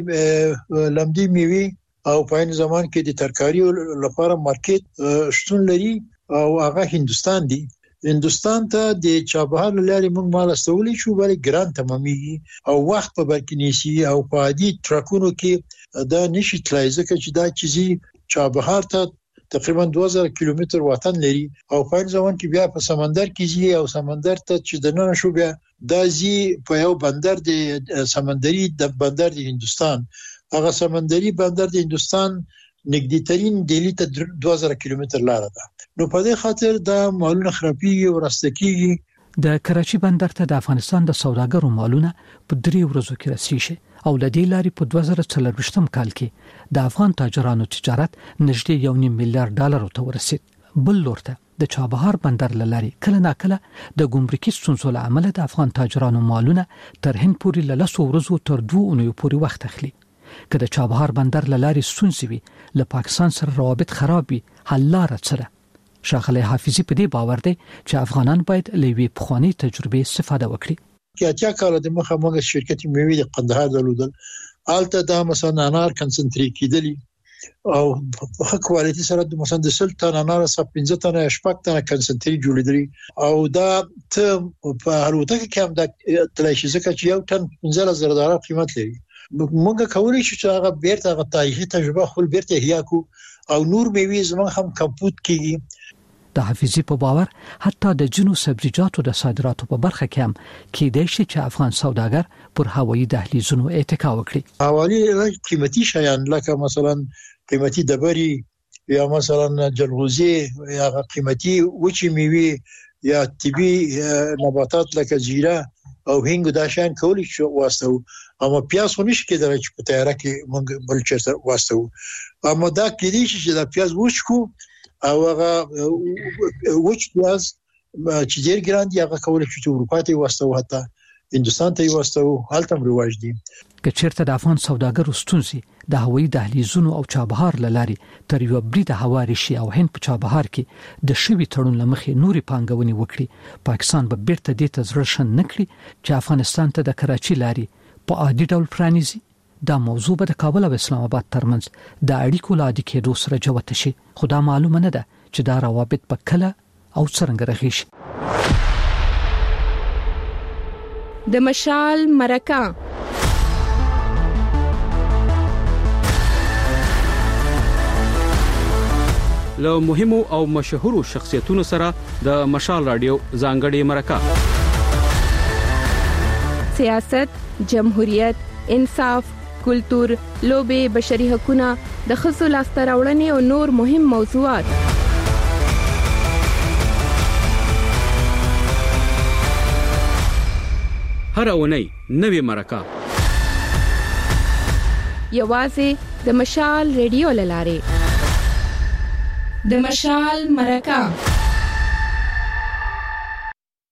د لمدی میوي او په این زمان کې د ترکاری لپاره مارکیټ شتون لري او هغه هندستان دی. هندستان ته د چابهار لاري موږ مال استولې شو، بلې ګران تمامي او وخت په برکینیسي او په عادي ټرکونو کې دا نشي تلای، ځکه چې دا چیزي چابهار ته تقریبا 2000 کیلومتر وطن لري او په این زمان کې بیا په سمندر کې ځي او سمندر ته چې دنه شو بیا د ځي په یو بندر د سمندري د بندر د هندستان، هغه سمندري بندر د هندستان نږدې ترين دلی ته 2000 کیلومتر لار ده. نو په دې خاطر دا مالونه خرابيږي او راستکیږي. د کراچي بندر ته د افغانستان د سوداګرو مالونه په 3 ورځو کې رسیږي او د دې لارې په 2024م کال کې د افغان تاجرانو تجارت نږدې $1.5 میلیارډ ته ورسید. بل لورته د چابهار بندر لاري کله ناکله د ګمرکي ستونزو له امله د افغان تاجرانو مالونه تر هند پورې له 10 ورځو تر 2 اونیو پورې وخت اخلي. که د چابهار بندر لاري ستونزې وي، له پاکستان سره روابط خراب وي، حل لاره څه ده؟ شاغلی حافظي په دې باور دی چې افغانان باید له وی پخوانی تجربه استفاده وکړي. کې اتیا کال د مخه موږ شرکت میوي د قندهار درلودل، آلته دا مثلا انار کنسنټریټ کیدلی او په ښه کوالټي سره د مثلا د سلطان انار سره 15 تنه شپږ تنه کنسنټریټ جوړیدلی او دا ته په هروته کې هم د تلاشي ځکه چې یو ټن $15,000 قیمت لري. موږ کولای شو چې هغه بیرته هغه تاریخي تجربه خپل بیرته احیا کو او نور میوي زموږ هم کمپوت کیږي. د حافظي په باور حتی د جنو سبزیجاتو د صادراتو په برخه کې هم کېدای شي چې افغان سوداګر پر هوایي دهلیزونو اتکا وکړي. حوالی قیمتي شیان لکه مثلا قیمتي دبري یا مثلا جلغوزي یا قیمتي وچی میوي یا طبي نباتات لکه زیره او هنګ دا شان کولی شو واسطو، اما پیاز خو نشي کېدای چې په تیاره کې موږ بل چیرته واسطو، اما دا کېدای شي چې دا پیاز وښکو او هغه وچ پیاز چې ډیر ګران دي هغه کولای شي چې اروپا ته واسطو، حتی هندستان ته وستو حالت هم رواج دي. کچیرته د افغان سوداګرو ستونزې د هوایي دهلیزونو او چابهار لاري تر یو برید هواري شي او هند په چابهار کې د شوی تړون لمخې نوري پانګونې وکړي، پاکستان به بیرته د تزرشن نکړي چې افغانستان ته د کراچي لاري په عادي ډول پرانیزي. دا موضوع به د کابل او اسلام آباد ترمنځ د اړیکو لادي کېدو سره جوته شي، خو دا معلومه نه ده چې دا روابط په کله او څنګه رغیږي. د مشال مرکه له مهمو او مشهورو شخصیتونو سره د مشال رادیو ځانګړي مرکه. سیاست، جمهوریت، انصاف، کلتور، لوبه، بشري حقوقونه، د ښځو لاسته راوړنې او نور مهم موضوعات. هر اونۍ نوې مرکه یوازې د مشال ریډیو لاره. د مشال مرکه